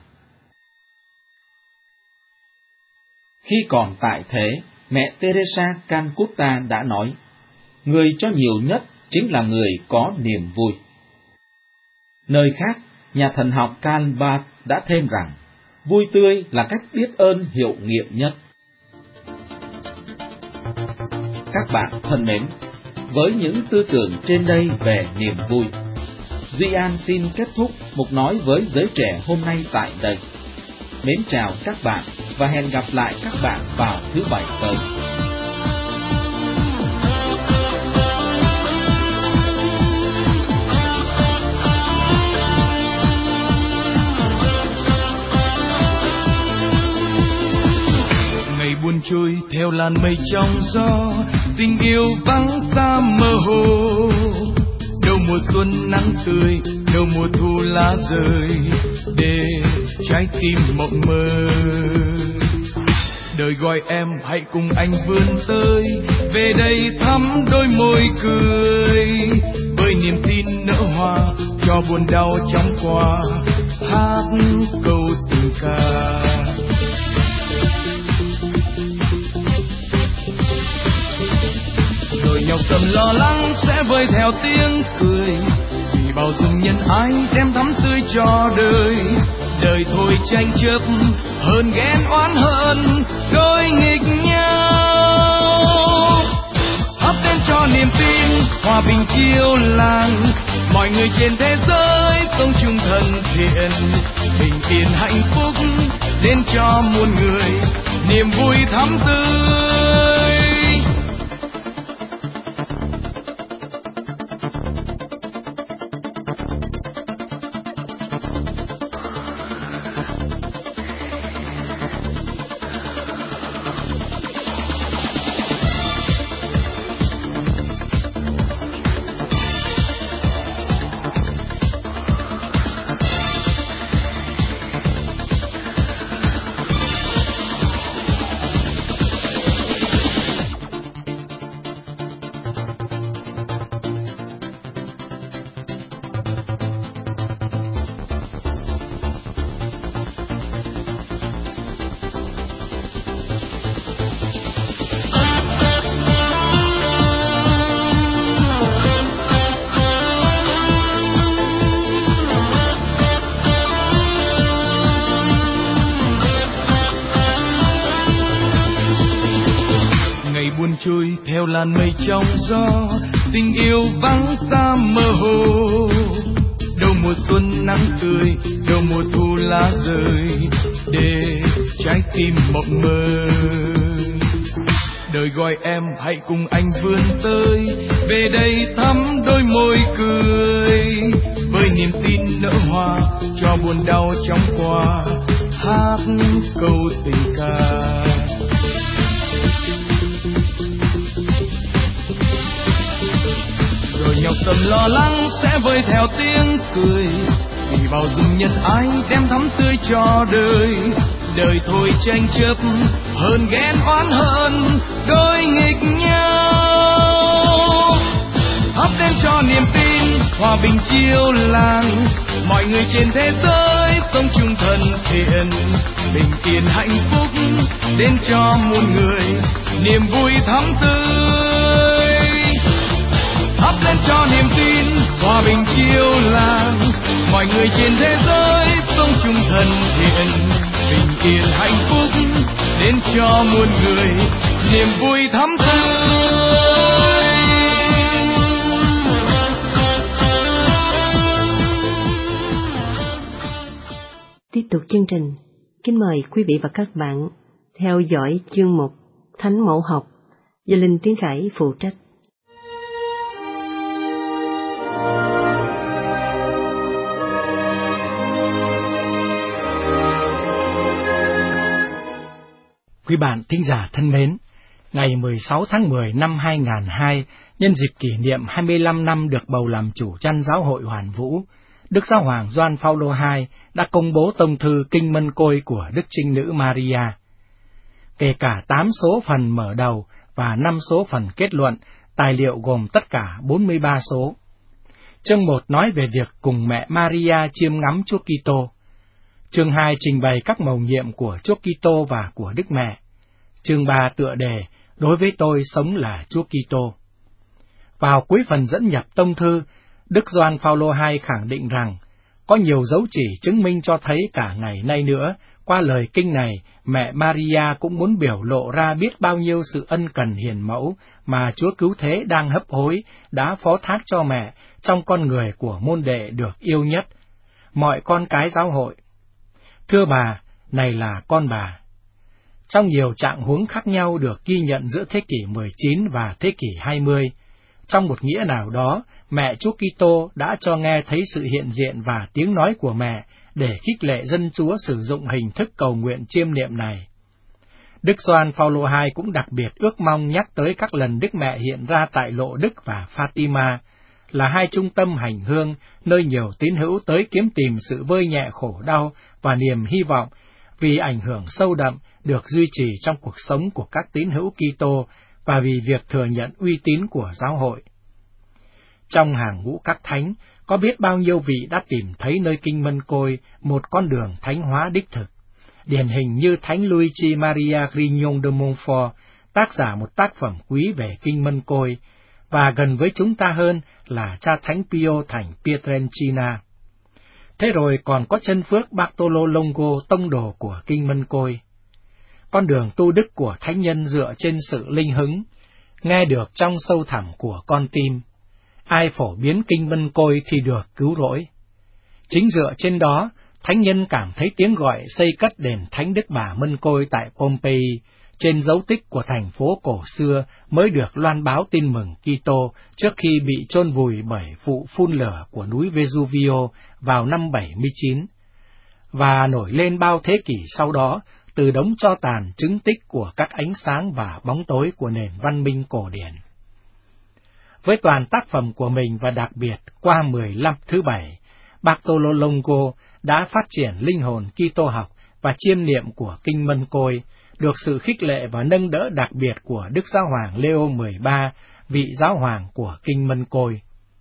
Speaker 5: Khi còn tại thế, mẹ Teresa Calcutta đã nói, người cho nhiều nhất chính là người có niềm vui. Nơi khác, nhà thần học Karl Barth đã thêm rằng, vui tươi là cách biết ơn hiệu nghiệm nhất. Các bạn thân mến, với những tư tưởng trên đây về niềm vui, Duy An xin kết thúc mục nói với giới trẻ hôm nay tại đây. Mến chào các bạn và hẹn gặp lại các bạn vào thứ Bảy tới.
Speaker 6: Ngày buồn trôi theo làn mây trong gió, tình yêu vắng xa mơ hồ. Đâu mùa xuân nắng tươi, đâu mùa thu lá rơi, để trái tim mộng mơ. Đời gọi em hãy cùng anh vươn tới, về đây thắm đôi môi cười, với niềm tin nở hoa cho buồn đau chóng qua, hát câu tình ca. Rồi nhọc tâm lo lắng sẽ vơi theo tiếng cười, vì bao dung nhân ái đem thắm tươi cho đời. Đời thôi tranh chấp hơn ghen oán hận, đôi nghịch nhau. Hấp lên cho niềm tin, hòa bình chiếu làng, mọi người trên thế giới sống chung thân thiện, bình yên hạnh phúc đến cho muôn người, niềm vui thắm tươi. Trôi theo làn mây trong gió, tình yêu vắng xa mơ hồ. Đâu mùa xuân nắng tươi, đâu mùa thu lá rơi, để trái tim mộng mơ. Đời gọi em hãy cùng anh vươn tới, về đây thắm đôi môi cười, với niềm tin nở hoa cho buồn đau chóng qua, hát câu tình ca. Nhọc tâm lo lắng sẽ vơi theo tiếng cười, vì bao dung nhân ái đem thắm tươi cho đời. Đời thôi tranh chấp hơn ghen oán hận, đôi nghịch nhau. Hấp lên cho niềm tin, hòa bình chiếu làng, mọi người trên thế giới sống chung thân thiện, bình yên hạnh phúc đến cho muôn người, niềm vui thắm tươi. Hấp lên cho niềm tin, hòa bình chiếu làng, mọi người trên thế giới sống chung thân thiện, bình yên hạnh phúc đến cho muôn người, niềm vui thắm tươi.
Speaker 1: Tiếp tục chương trình, kính mời quý vị và các bạn theo dõi chương mục Thánh Mẫu Học do Linh Tiến Khải phụ trách.
Speaker 7: Quý bạn thính giả thân mến, ngày mười sáu tháng mười năm hai nghìn không trăm lẻ hai, nhân dịp kỷ niệm hai mươi lăm năm được bầu làm chủ chăn giáo hội Hoàn Vũ, Đức Giáo hoàng Gioan Phaolô đệ nhị đã công bố tông thư Kinh Mân Côi của Đức Trinh Nữ Maria. Kể cả tám số phần mở đầu và năm số phần kết luận, tài liệu gồm tất cả bốn mươi ba số. Chương một nói về việc cùng mẹ Maria chiêm ngắm Chúa Kitô. Chương hai trình bày các mầu nhiệm của Chúa Kitô và của Đức Mẹ. Chương ba tựa đề Đối với tôi sống là Chúa Kitô. Vào cuối phần dẫn nhập tông thư, Đức Gioan Phaolô đệ nhị khẳng định rằng có nhiều dấu chỉ chứng minh cho thấy cả ngày nay nữa, qua lời kinh này, mẹ Maria cũng muốn biểu lộ ra biết bao nhiêu sự ân cần hiền mẫu mà Chúa Cứu Thế đang hấp hối đã phó thác cho mẹ trong con người của môn đệ được yêu nhất, mọi con cái giáo hội. Thưa bà, này là con bà. Trong nhiều trạng huống khác nhau được ghi nhận giữa thế kỷ mười chín và thế kỷ hai mươi, trong một nghĩa nào đó, mẹ Chúa Kitô đã cho nghe thấy sự hiện diện và tiếng nói của mẹ để khích lệ dân Chúa sử dụng hình thức cầu nguyện chiêm niệm này. Đức Gioan Phaolô đệ nhị cũng đặc biệt ước mong nhắc tới các lần Đức Mẹ hiện ra tại Lộ Đức và Fatima, là hai trung tâm hành hương nơi nhiều tín hữu tới kiếm tìm sự vơi nhẹ khổ đau và niềm hy vọng vì ảnh hưởng sâu đậm được duy trì trong cuộc sống của các tín hữu Kitô và vì việc thừa nhận uy tín của giáo hội. Trong hàng ngũ các thánh, có biết bao nhiêu vị đã tìm thấy nơi Kinh Mân Côi một con đường thánh hóa đích thực, điển hình như Thánh Luigi Maria Grignon de Montfort, tác giả một tác phẩm quý về Kinh Mân Côi, và gần với chúng ta hơn là cha Thánh Pio thành Pietrelcina. Thế rồi còn có chân phước Bartolo Longo, tông đồ của Kinh Mân Côi. Con đường tu đức của thánh nhân dựa trên sự linh hứng, nghe được trong sâu thẳm của con tim. Ai phổ biến Kinh Mân Côi thì được cứu rỗi. Chính dựa trên đó, thánh nhân cảm thấy tiếng gọi xây cất đền Thánh Đức Bà Mân Côi tại Pompeii, trên dấu tích của thành phố cổ xưa mới được loan báo tin mừng Kitô trước khi bị chôn vùi bởi vụ phun lửa của núi Vesuvio vào năm bảy mươi chín, và nổi lên bao thế kỷ sau đó từ đống tro tàn chứng tích của các ánh sáng và bóng tối của nền văn minh cổ điển. Với toàn tác phẩm của mình và đặc biệt qua mười lăm thứ bảy, Bartolo Longo đã phát triển linh hồn Kitô học và chiêm niệm của Kinh Mân Côi, được sự khích lệ và nâng đỡ đặc biệt của Đức Giáo hoàng Leo mười ba, vị giáo hoàng của Kinh Mân Côi.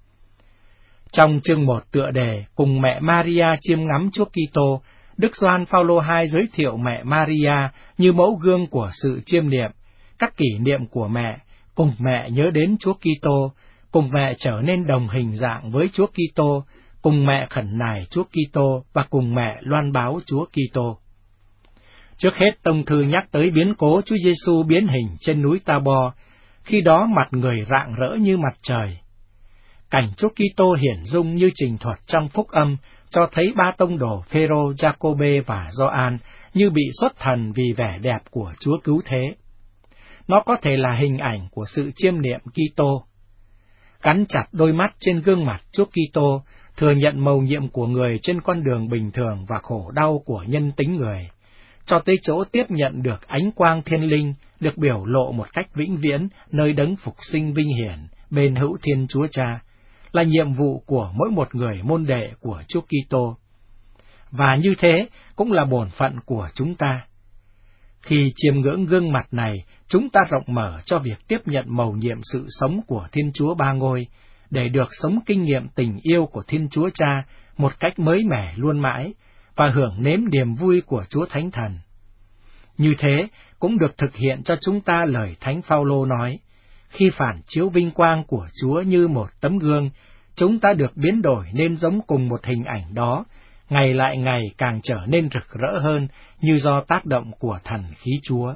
Speaker 7: Trong chương một tựa đề Cùng mẹ Maria chiêm ngắm Chúa Kitô, Đức Gioan Phaolô đệ nhị giới thiệu mẹ Maria như mẫu gương của sự chiêm niệm, các kỷ niệm của mẹ, cùng mẹ nhớ đến Chúa Kitô, cùng mẹ trở nên đồng hình dạng với Chúa Kitô, cùng mẹ khẩn nài Chúa Kitô và cùng mẹ loan báo Chúa Kitô. Trước hết, tông thư nhắc tới biến cố Chúa Giêsu biến hình trên núi Ta-bo, khi đó mặt người rạng rỡ như mặt trời. Cảnh Chúa Kitô hiển dung như trình thuật trong Phúc Âm cho thấy ba tông đồ Phêrô, Giacôbê và Gioan như bị xuất thần vì vẻ đẹp của Chúa Cứu Thế. Nó có thể là hình ảnh của sự chiêm niệm Kitô. Cắn chặt đôi mắt trên gương mặt Chúa Kitô, thừa nhận mầu nhiệm của người trên con đường bình thường và khổ đau của nhân tính người, cho tới chỗ tiếp nhận được ánh quang thiên linh, được biểu lộ một cách vĩnh viễn nơi đấng phục sinh vinh hiển bên hữu Thiên Chúa Cha, là nhiệm vụ của mỗi một người môn đệ của Chúa Kitô. Và như thế cũng là bổn phận của chúng ta. Khi chiêm ngưỡng gương mặt này, chúng ta rộng mở cho việc tiếp nhận mầu nhiệm sự sống của Thiên Chúa Ba Ngôi, để được sống kinh nghiệm tình yêu của Thiên Chúa Cha một cách mới mẻ luôn mãi, và hưởng nếm niềm vui của Chúa Thánh Thần. Như thế, cũng được thực hiện cho chúng ta lời Thánh Phaolô nói, khi phản chiếu vinh quang của Chúa như một tấm gương, chúng ta được biến đổi nên giống cùng một hình ảnh đó, ngày lại ngày càng trở nên rực rỡ hơn như do tác động của thần khí Chúa.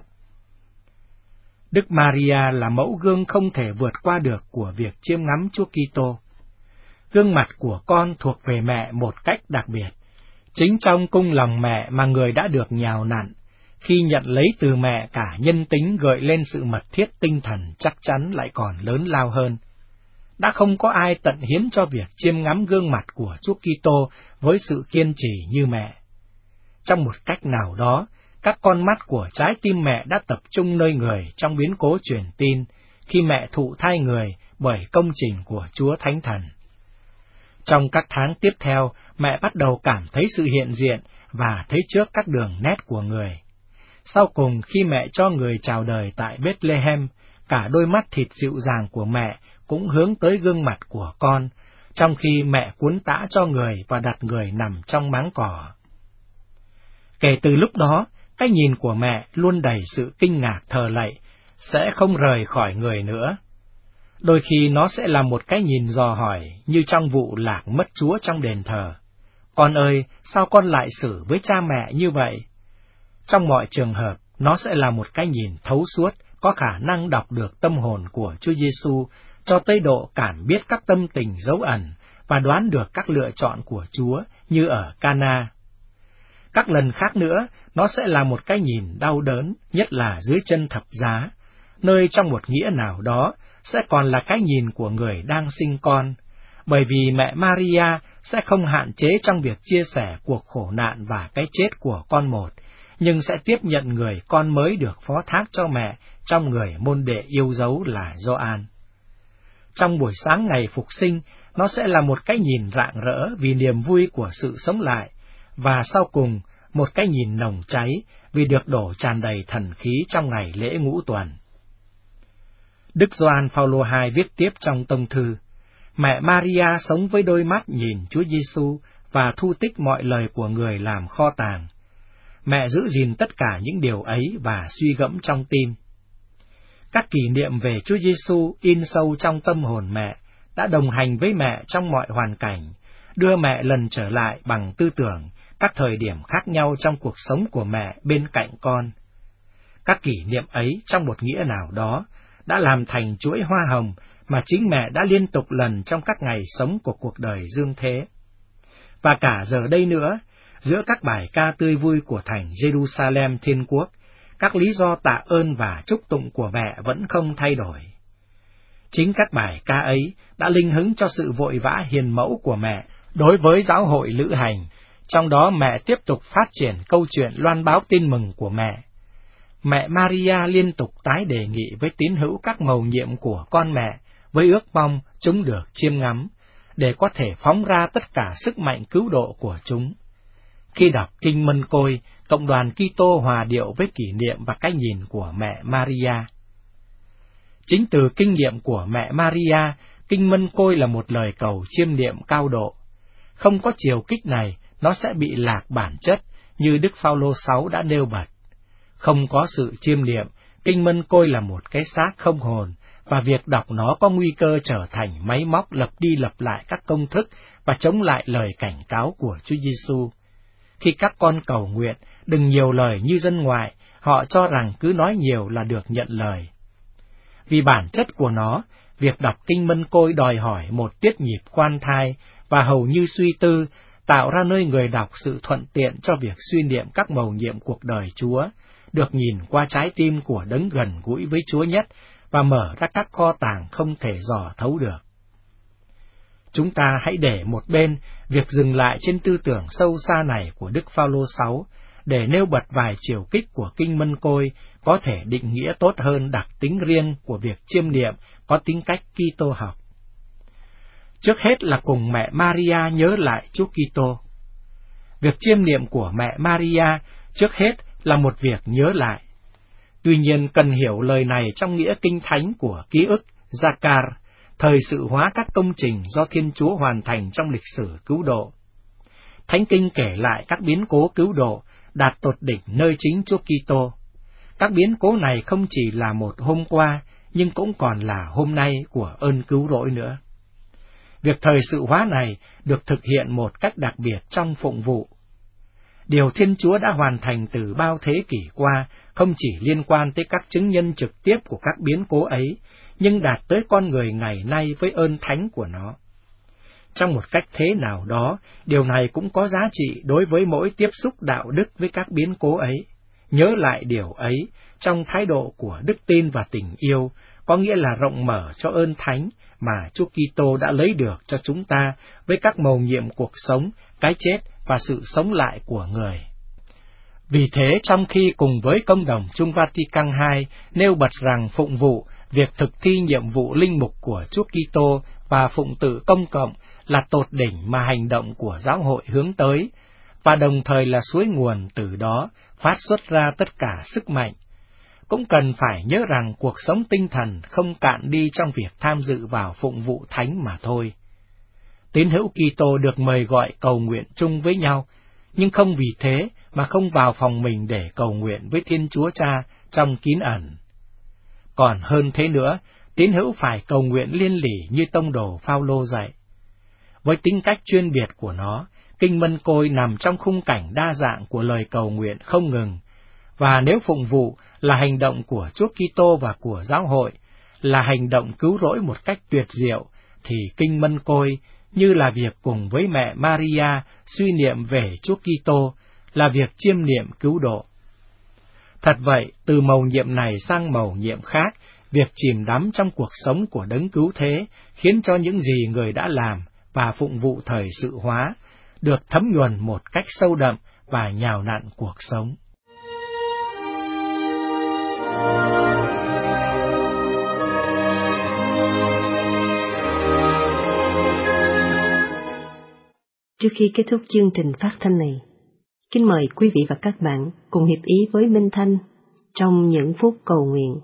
Speaker 7: Đức Maria là mẫu gương không thể vượt qua được của việc chiêm ngắm Chúa Kitô. Gương mặt của con thuộc về mẹ một cách đặc biệt. Chính trong cung lòng mẹ mà người đã được nhào nặn, khi nhận lấy từ mẹ cả nhân tính gợi lên sự mật thiết tinh thần chắc chắn lại còn lớn lao hơn. Đã không có ai tận hiến cho việc chiêm ngắm gương mặt của Chúa Kitô với sự kiên trì như mẹ. Trong một cách nào đó, các con mắt của trái tim mẹ đã tập trung nơi người trong biến cố truyền tin, khi mẹ thụ thai người bởi công trình của Chúa Thánh Thần. Trong các tháng tiếp theo, mẹ bắt đầu cảm thấy sự hiện diện và thấy trước các đường nét của người. Sau cùng, khi mẹ cho người chào đời tại Bethlehem, cả đôi mắt thịt dịu dàng của mẹ cũng hướng tới gương mặt của con, trong khi mẹ cuốn tã cho người và đặt người nằm trong máng cỏ. Kể từ lúc đó, cái nhìn của mẹ luôn đầy sự kinh ngạc thờ lạy, sẽ không rời khỏi người nữa. Đôi khi nó sẽ là một cái nhìn dò hỏi, như trong vụ lạc mất Chúa trong đền thờ. Con ơi, sao con lại xử với cha mẹ như vậy? Trong mọi trường hợp, nó sẽ là một cái nhìn thấu suốt, có khả năng đọc được tâm hồn của Chúa Giêsu, cho tới độ cảm biết các tâm tình dấu ẩn và đoán được các lựa chọn của Chúa như ở Cana. Các lần khác nữa, nó sẽ là một cái nhìn đau đớn, nhất là dưới chân thập giá, nơi trong một nghĩa nào đó sẽ còn là cái nhìn của người đang sinh con, bởi vì mẹ Maria sẽ không hạn chế trong việc chia sẻ cuộc khổ nạn và cái chết của con một, nhưng sẽ tiếp nhận người con mới được phó thác cho mẹ trong người môn đệ yêu dấu là Gioan. Trong buổi sáng ngày phục sinh, nó sẽ là một cái nhìn rạng rỡ vì niềm vui của sự sống lại, và sau cùng, một cái nhìn nồng cháy vì được đổ tràn đầy thần khí trong ngày lễ ngũ tuần. Đức Gioan Phaolô hai viết tiếp trong tông thư, mẹ Maria sống với đôi mắt nhìn Chúa Giêsu và thu tích mọi lời của người làm kho tàng. Mẹ giữ gìn tất cả những điều ấy và suy gẫm trong tim. Các kỷ niệm về Chúa Giêsu in sâu trong tâm hồn mẹ, đã đồng hành với mẹ trong mọi hoàn cảnh, đưa mẹ lần trở lại bằng tư tưởng các thời điểm khác nhau trong cuộc sống của mẹ bên cạnh con. Các kỷ niệm ấy trong một nghĩa nào đó đã làm thành chuỗi hoa hồng mà chính mẹ đã liên tục lần trong các ngày sống của cuộc đời dương thế. Và cả giờ đây nữa, giữa các bài ca tươi vui của thành Jerusalem Thiên Quốc, các lý do tạ ơn và chúc tụng của mẹ vẫn không thay đổi. Chính các bài ca ấy đã linh hứng cho sự vội vã hiền mẫu của mẹ đối với giáo hội lữ hành, trong đó mẹ tiếp tục phát triển câu chuyện loan báo tin mừng của mẹ. Mẹ Maria liên tục tái đề nghị với tín hữu các mầu nhiệm của con mẹ, với ước mong chúng được chiêm ngắm, để có thể phóng ra tất cả sức mạnh cứu độ của chúng. Khi đọc Kinh Mân Côi, cộng đoàn Kitô hòa điệu với kỷ niệm và cái nhìn của mẹ Maria. Chính từ kinh nghiệm của mẹ Maria, Kinh Mân Côi là một lời cầu chiêm niệm cao độ. Không có chiều kích này, nó sẽ bị lạc bản chất, như Đức Phaolô sáu đã nêu bật. Không có sự chiêm niệm, Kinh Mân Côi là một cái xác không hồn, và việc đọc nó có nguy cơ trở thành máy móc lặp đi lặp lại các công thức và chống lại lời cảnh cáo của Chúa Giêsu. Khi các con cầu nguyện, đừng nhiều lời như dân ngoại, họ cho rằng cứ nói nhiều là được nhận lời. Vì bản chất của nó, việc đọc Kinh Mân Côi đòi hỏi một tiết nhịp khoan thai và hầu như suy tư, tạo ra nơi người đọc sự thuận tiện cho việc suy niệm các mầu nhiệm cuộc đời Chúa, được nhìn qua trái tim của đấng gần gũi với Chúa nhất và mở ra các kho tàng không thể dò thấu được. Chúng ta hãy để một bên việc dừng lại trên tư tưởng sâu xa này của Đức Phaolô sáu, để nêu bật vài chiều kích của Kinh Mân Côi có thể định nghĩa tốt hơn đặc tính riêng của việc chiêm niệm có tính cách Kitô học. Trước hết là cùng mẹ Maria nhớ lại Chúa Kitô. Việc chiêm niệm của mẹ Maria trước hết là một việc nhớ lại. Tuy nhiên cần hiểu lời này trong nghĩa kinh thánh của ký ức Gia-car, thời sự hóa các công trình do Thiên Chúa hoàn thành trong lịch sử cứu độ. Thánh Kinh kể lại các biến cố cứu độ đạt tột đỉnh nơi chính Chúa Kitô. Các biến cố này không chỉ là một hôm qua, nhưng cũng còn là hôm nay của ơn cứu rỗi nữa. Việc thời sự hóa này được thực hiện một cách đặc biệt trong phụng vụ. Điều Thiên Chúa đã hoàn thành từ bao thế kỷ qua không chỉ liên quan tới các chứng nhân trực tiếp của các biến cố ấy, nhưng đạt tới con người ngày nay với ơn thánh của nó. Trong một cách thế nào đó, điều này cũng có giá trị đối với mỗi tiếp xúc đạo đức với các biến cố ấy. Nhớ lại điều ấy trong thái độ của đức tin và tình yêu, có nghĩa là rộng mở cho ơn thánh mà Chúa Kitô đã lấy được cho chúng ta với các mầu nhiệm cuộc sống, cái chết và sự sống lại của người. Vì thế, trong khi cùng với Công đồng Chung Vatican hai nêu bật rằng phụng vụ, việc thực thi nhiệm vụ linh mục của Chúa Kitô và phụng tự công cộng là tột đỉnh mà hành động của giáo hội hướng tới, và đồng thời là suối nguồn từ đó phát xuất ra tất cả sức mạnh, cũng cần phải nhớ rằng cuộc sống tinh thần không cạn đi trong việc tham dự vào phụng vụ thánh mà thôi. Tín hữu Kitô được mời gọi cầu nguyện chung với nhau, nhưng không vì thế mà không vào phòng mình để cầu nguyện với Thiên Chúa Cha trong kín ẩn. Còn hơn thế nữa, tín hữu phải cầu nguyện liên lỉ như tông đồ Phao-lô dạy. Với tính cách chuyên biệt của nó, Kinh Mân Côi nằm trong khung cảnh đa dạng của lời cầu nguyện không ngừng, và nếu phụng vụ là hành động của Chúa Kitô và của giáo hội, là hành động cứu rỗi một cách tuyệt diệu, thì Kinh Mân Côi như là việc cùng với mẹ Maria suy niệm về Chúa Kitô, là việc chiêm niệm cứu độ. Thật vậy, từ mầu nhiệm này sang mầu nhiệm khác, việc chìm đắm trong cuộc sống của đấng cứu thế khiến cho những gì người đã làm và phụng vụ thời sự hóa được thấm nhuần một cách sâu đậm và nhào nặn cuộc sống.
Speaker 1: Trước khi kết thúc chương trình phát thanh này, kính mời quý vị và các bạn cùng hiệp ý với Minh Thanh trong những phút cầu nguyện.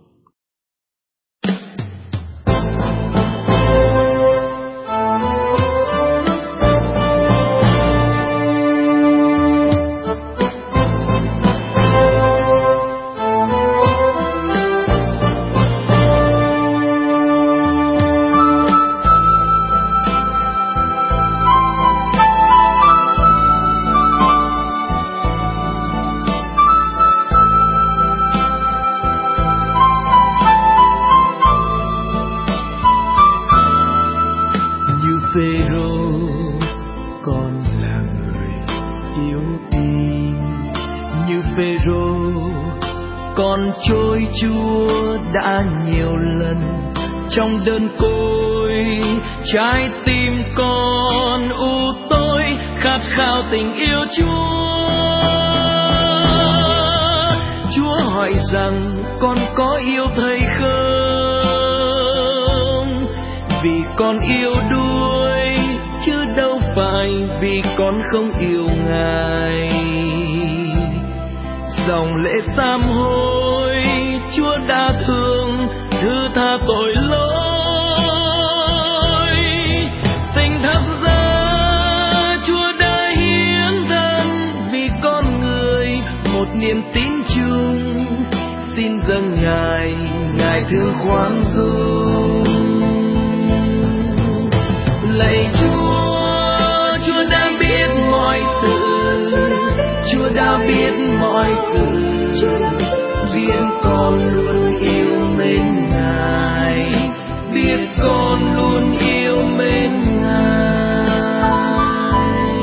Speaker 6: Trôi Chúa đã nhiều lần trong đơn côi, trái tim con u tối khát khao tình yêu Chúa. Chúa hỏi rằng con có yêu Thầy không? Vì con yêu đuổi chứ đâu phải vì con không yêu Ngài. Dòng lệ sám hối Chúa đã thương thứ tha tội lỗi. Tình thập giá Chúa đã hiến thân vì con người một niềm tin chung. Xin dâng Ngài, Ngài thương khoan dung. Lạy Chúa, Chúa đã biết mọi sự, Chúa đã biết mọi sự, biết con luôn yêu mến Ngài, biết con luôn yêu mến Ngài.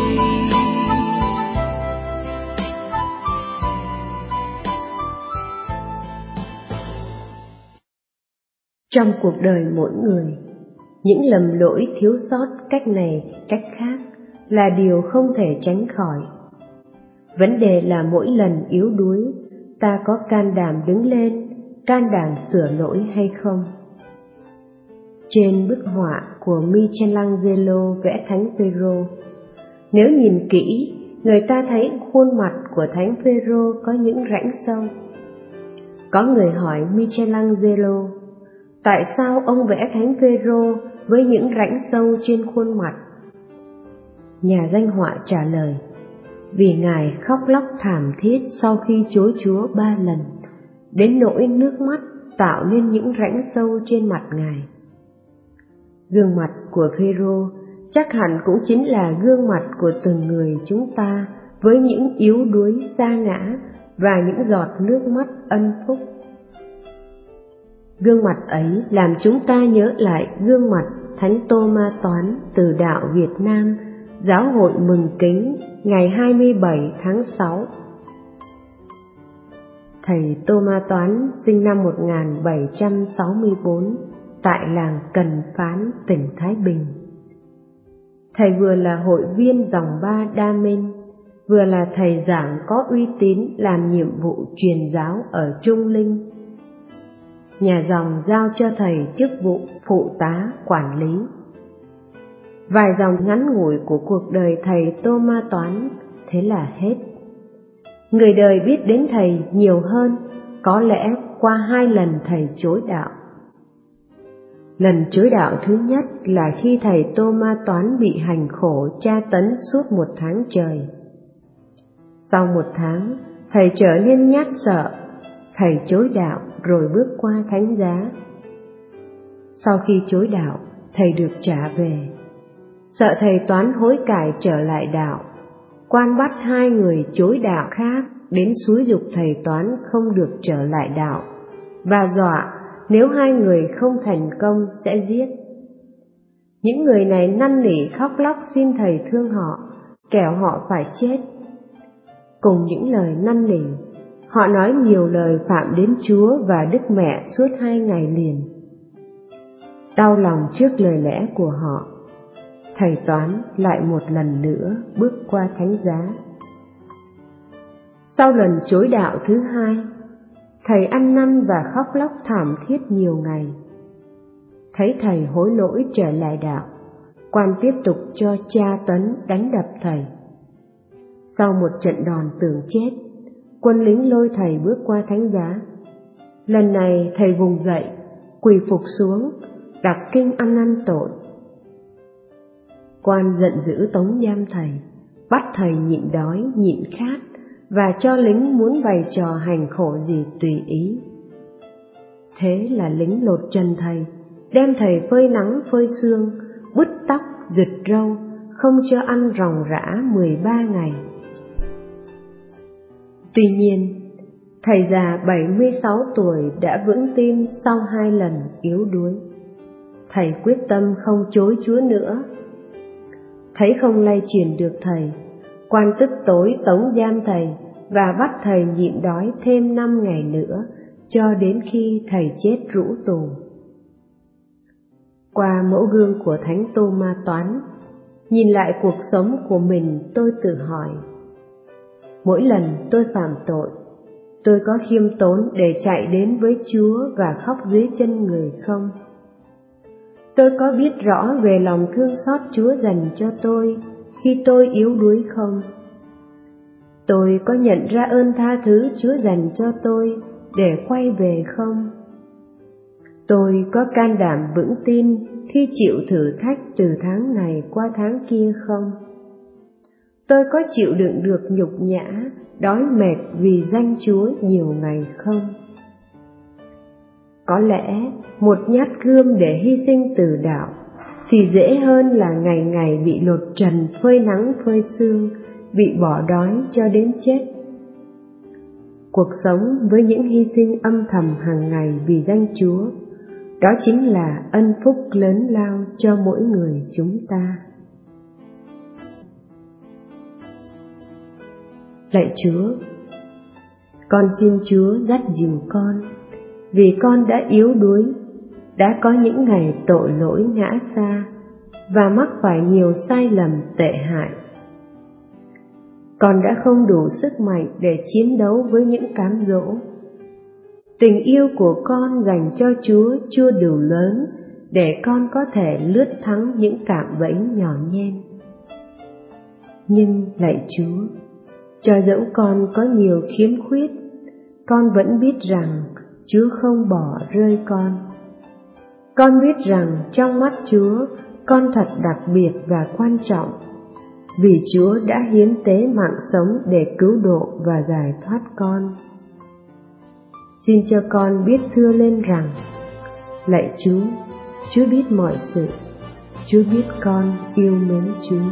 Speaker 1: Trong cuộc đời mỗi người, những lầm lỗi thiếu sót cách này cách khác là điều không thể tránh khỏi. Vấn đề là mỗi lần yếu đuối, ta có can đảm đứng lên, can đảm sửa lỗi hay không? Trên bức họa của Michelangelo vẽ Thánh Phêrô, nếu nhìn kỹ, người ta thấy khuôn mặt của Thánh Phêrô có những rãnh sâu. Có người hỏi Michelangelo, tại sao ông vẽ Thánh Phêrô với những rãnh sâu trên khuôn mặt? Nhà danh họa trả lời, vì Ngài khóc lóc thảm thiết sau khi chối Chúa ba lần, đến nỗi nước mắt tạo nên những rãnh sâu trên mặt Ngài. Gương mặt của Phêrô chắc hẳn cũng chính là gương mặt của từng người chúng ta với những yếu đuối sa ngã và những giọt nước mắt ân phúc. Gương mặt ấy làm chúng ta nhớ lại gương mặt Thánh Tô Ma Toán từ đạo Việt Nam, Giáo hội Mừng Kính ngày hai mươi bảy tháng sáu. Thầy Tô Ma Toán sinh năm một nghìn bảy trăm sáu mươi bốn tại làng Cần Phán, tỉnh Thái Bình. Thầy vừa là hội viên dòng ba Đa Minh, vừa là thầy giảng có uy tín làm nhiệm vụ truyền giáo ở Trung Linh. Nhà dòng giao cho thầy chức vụ phụ tá quản lý. Vài dòng ngắn ngủi của cuộc đời thầy Tô Ma Toán thế là hết. Người đời biết đến thầy nhiều hơn, có lẽ qua hai lần thầy chối đạo. Lần chối đạo thứ nhất là khi thầy Tô Ma Toán bị hành khổ tra tấn suốt một tháng trời. Sau một tháng, thầy trở nên nhát sợ, thầy chối đạo rồi bước qua thánh giá. Sau khi chối đạo, thầy được trả về. Sợ thầy Toán hối cải trở lại đạo, quan bắt hai người chối đạo khác đến xúi giục thầy Toán không được trở lại đạo, và dọa nếu hai người không thành công sẽ giết. Những người này năn nỉ khóc lóc xin thầy thương họ, kẻo họ phải chết. Cùng những lời năn nỉ, họ nói nhiều lời phạm đến Chúa và Đức Mẹ suốt hai ngày liền. Đau lòng trước lời lẽ của họ, thầy Toán lại một lần nữa bước qua thánh giá. Sau lần chối đạo thứ hai, thầy ăn năn và khóc lóc thảm thiết nhiều ngày. Thấy thầy hối lỗi trở lại đạo, quan tiếp tục cho tra tấn đánh đập thầy. Sau một trận đòn tưởng chết, quân lính lôi thầy bước qua thánh giá. Lần này thầy vùng dậy, quỳ phục xuống, đọc kinh ăn năn tội. Quan giận dữ tống giam thầy, bắt thầy nhịn đói, nhịn khát, và cho lính muốn bày trò hành khổ gì tùy ý. Thế là lính lột trần thầy, đem thầy phơi nắng phơi sương, bứt tóc, rực râu, không cho ăn ròng rã mười ba ngày. Tuy nhiên, thầy già bảy mươi sáu tuổi đã vững tin sau hai lần yếu đuối. Thầy quyết tâm không chối Chúa nữa. Thấy không lay truyền được thầy, quan tức tối tống giam thầy và bắt thầy nhịn đói thêm năm ngày nữa, cho đến khi thầy chết rũ tù. Qua mẫu gương của Thánh Tô Ma Toán, nhìn lại cuộc sống của mình, tôi tự hỏi, mỗi lần tôi phạm tội, tôi có khiêm tốn để chạy đến với Chúa và khóc dưới chân người không? Tôi có biết rõ về lòng thương xót Chúa dành cho tôi khi tôi yếu đuối không? Tôi có nhận ra ơn tha thứ Chúa dành cho tôi để quay về không? Tôi có can đảm vững tin khi chịu thử thách từ tháng này qua tháng kia không? Tôi có chịu đựng được nhục nhã, đói mệt vì danh Chúa nhiều ngày không? Có lẽ một nhát gươm để hy sinh từ đạo thì dễ hơn là ngày ngày bị lột trần phơi nắng phơi sương, bị bỏ đói cho đến chết. Cuộc sống với những hy sinh âm thầm hàng ngày vì danh Chúa, đó chính là ân phúc lớn lao cho mỗi người chúng ta. Lạy Chúa, con xin Chúa dắt dìu con, vì con đã yếu đuối, đã có những ngày tội lỗi ngã xa và mắc phải nhiều sai lầm tệ hại. Con đã không đủ sức mạnh để chiến đấu với những cám dỗ. Tình yêu của con dành cho Chúa chưa đủ lớn để con có thể lướt thắng những cạm bẫy nhỏ nhen. Nhưng lạy Chúa, cho dẫu con có nhiều khiếm khuyết, con vẫn biết rằng Chúa không bỏ rơi con. Con biết rằng trong mắt Chúa, con thật đặc biệt và quan trọng, vì Chúa đã hiến tế mạng sống để cứu độ và giải thoát con. Xin cho con biết thưa lên rằng, lạy Chúa, Chúa biết mọi sự, Chúa biết con yêu mến Chúa.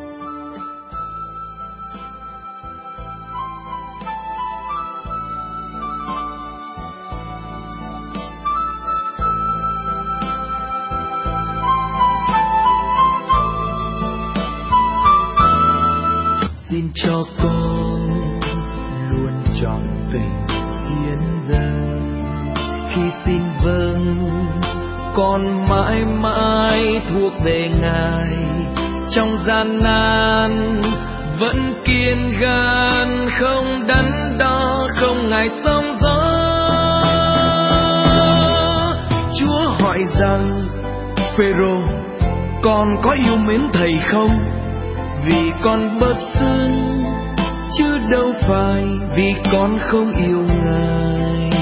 Speaker 6: Xin cho con luôn trọn tình hiến dâng, khi xin vâng con mãi mãi thuộc về Ngài trong gian nan vẫn kiên gan, không đắn đo, không ngại sóng gió. Chúa hỏi rằng: Phêrô, con có yêu mến thầy không? Vì con bớt sưng, chứ đâu phải vì con không yêu Ngài.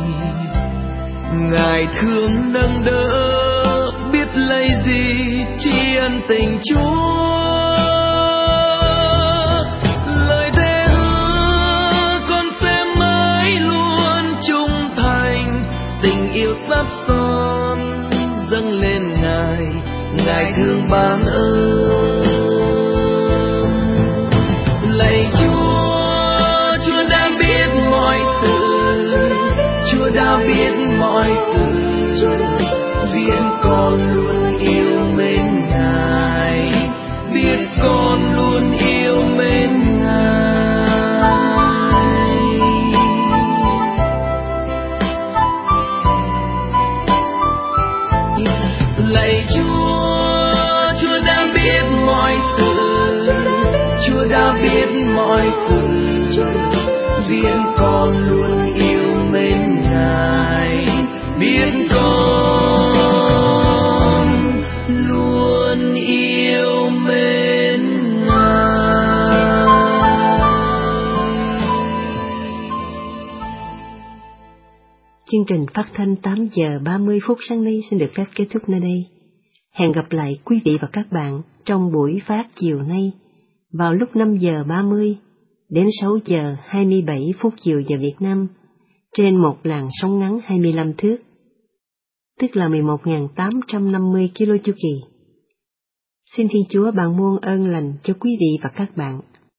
Speaker 6: Ngài thương nâng đỡ, biết lấy gì tri ân tình Chúa. Lời thề hứa con sẽ mãi luôn trung thành, tình yêu sắp son dâng lên Ngài, Ngài thương ban ơn. Lạy Chúa, Chúa đã biết mọi sự, Chúa đã biết mọi sự, biết con luôn yêu mến Ngài, biết con luôn yêu mến Ngài. Lạy Chúa, Chúa đã biết mọi sự, Chúa đã biết mọi sự, biết con luôn yêu mến Ngài, biết con luôn yêu mến Ngài.
Speaker 1: Chương trình phát thanh tám giờ ba mươi phút sáng nay xin được phép kết thúc nơi đây. Hẹn gặp lại quý vị và các bạn trong buổi phát chiều nay vào lúc năm giờ ba mươi đến sáu giờ hai mươi bảy phút chiều giờ Việt Nam trên một làn sóng ngắn hai mươi lăm thước, tức là mười một nghìn tám trăm năm mươi ki lô chu kỳ. Xin Thiên Chúa ban muôn ơn lành cho quý vị và các bạn.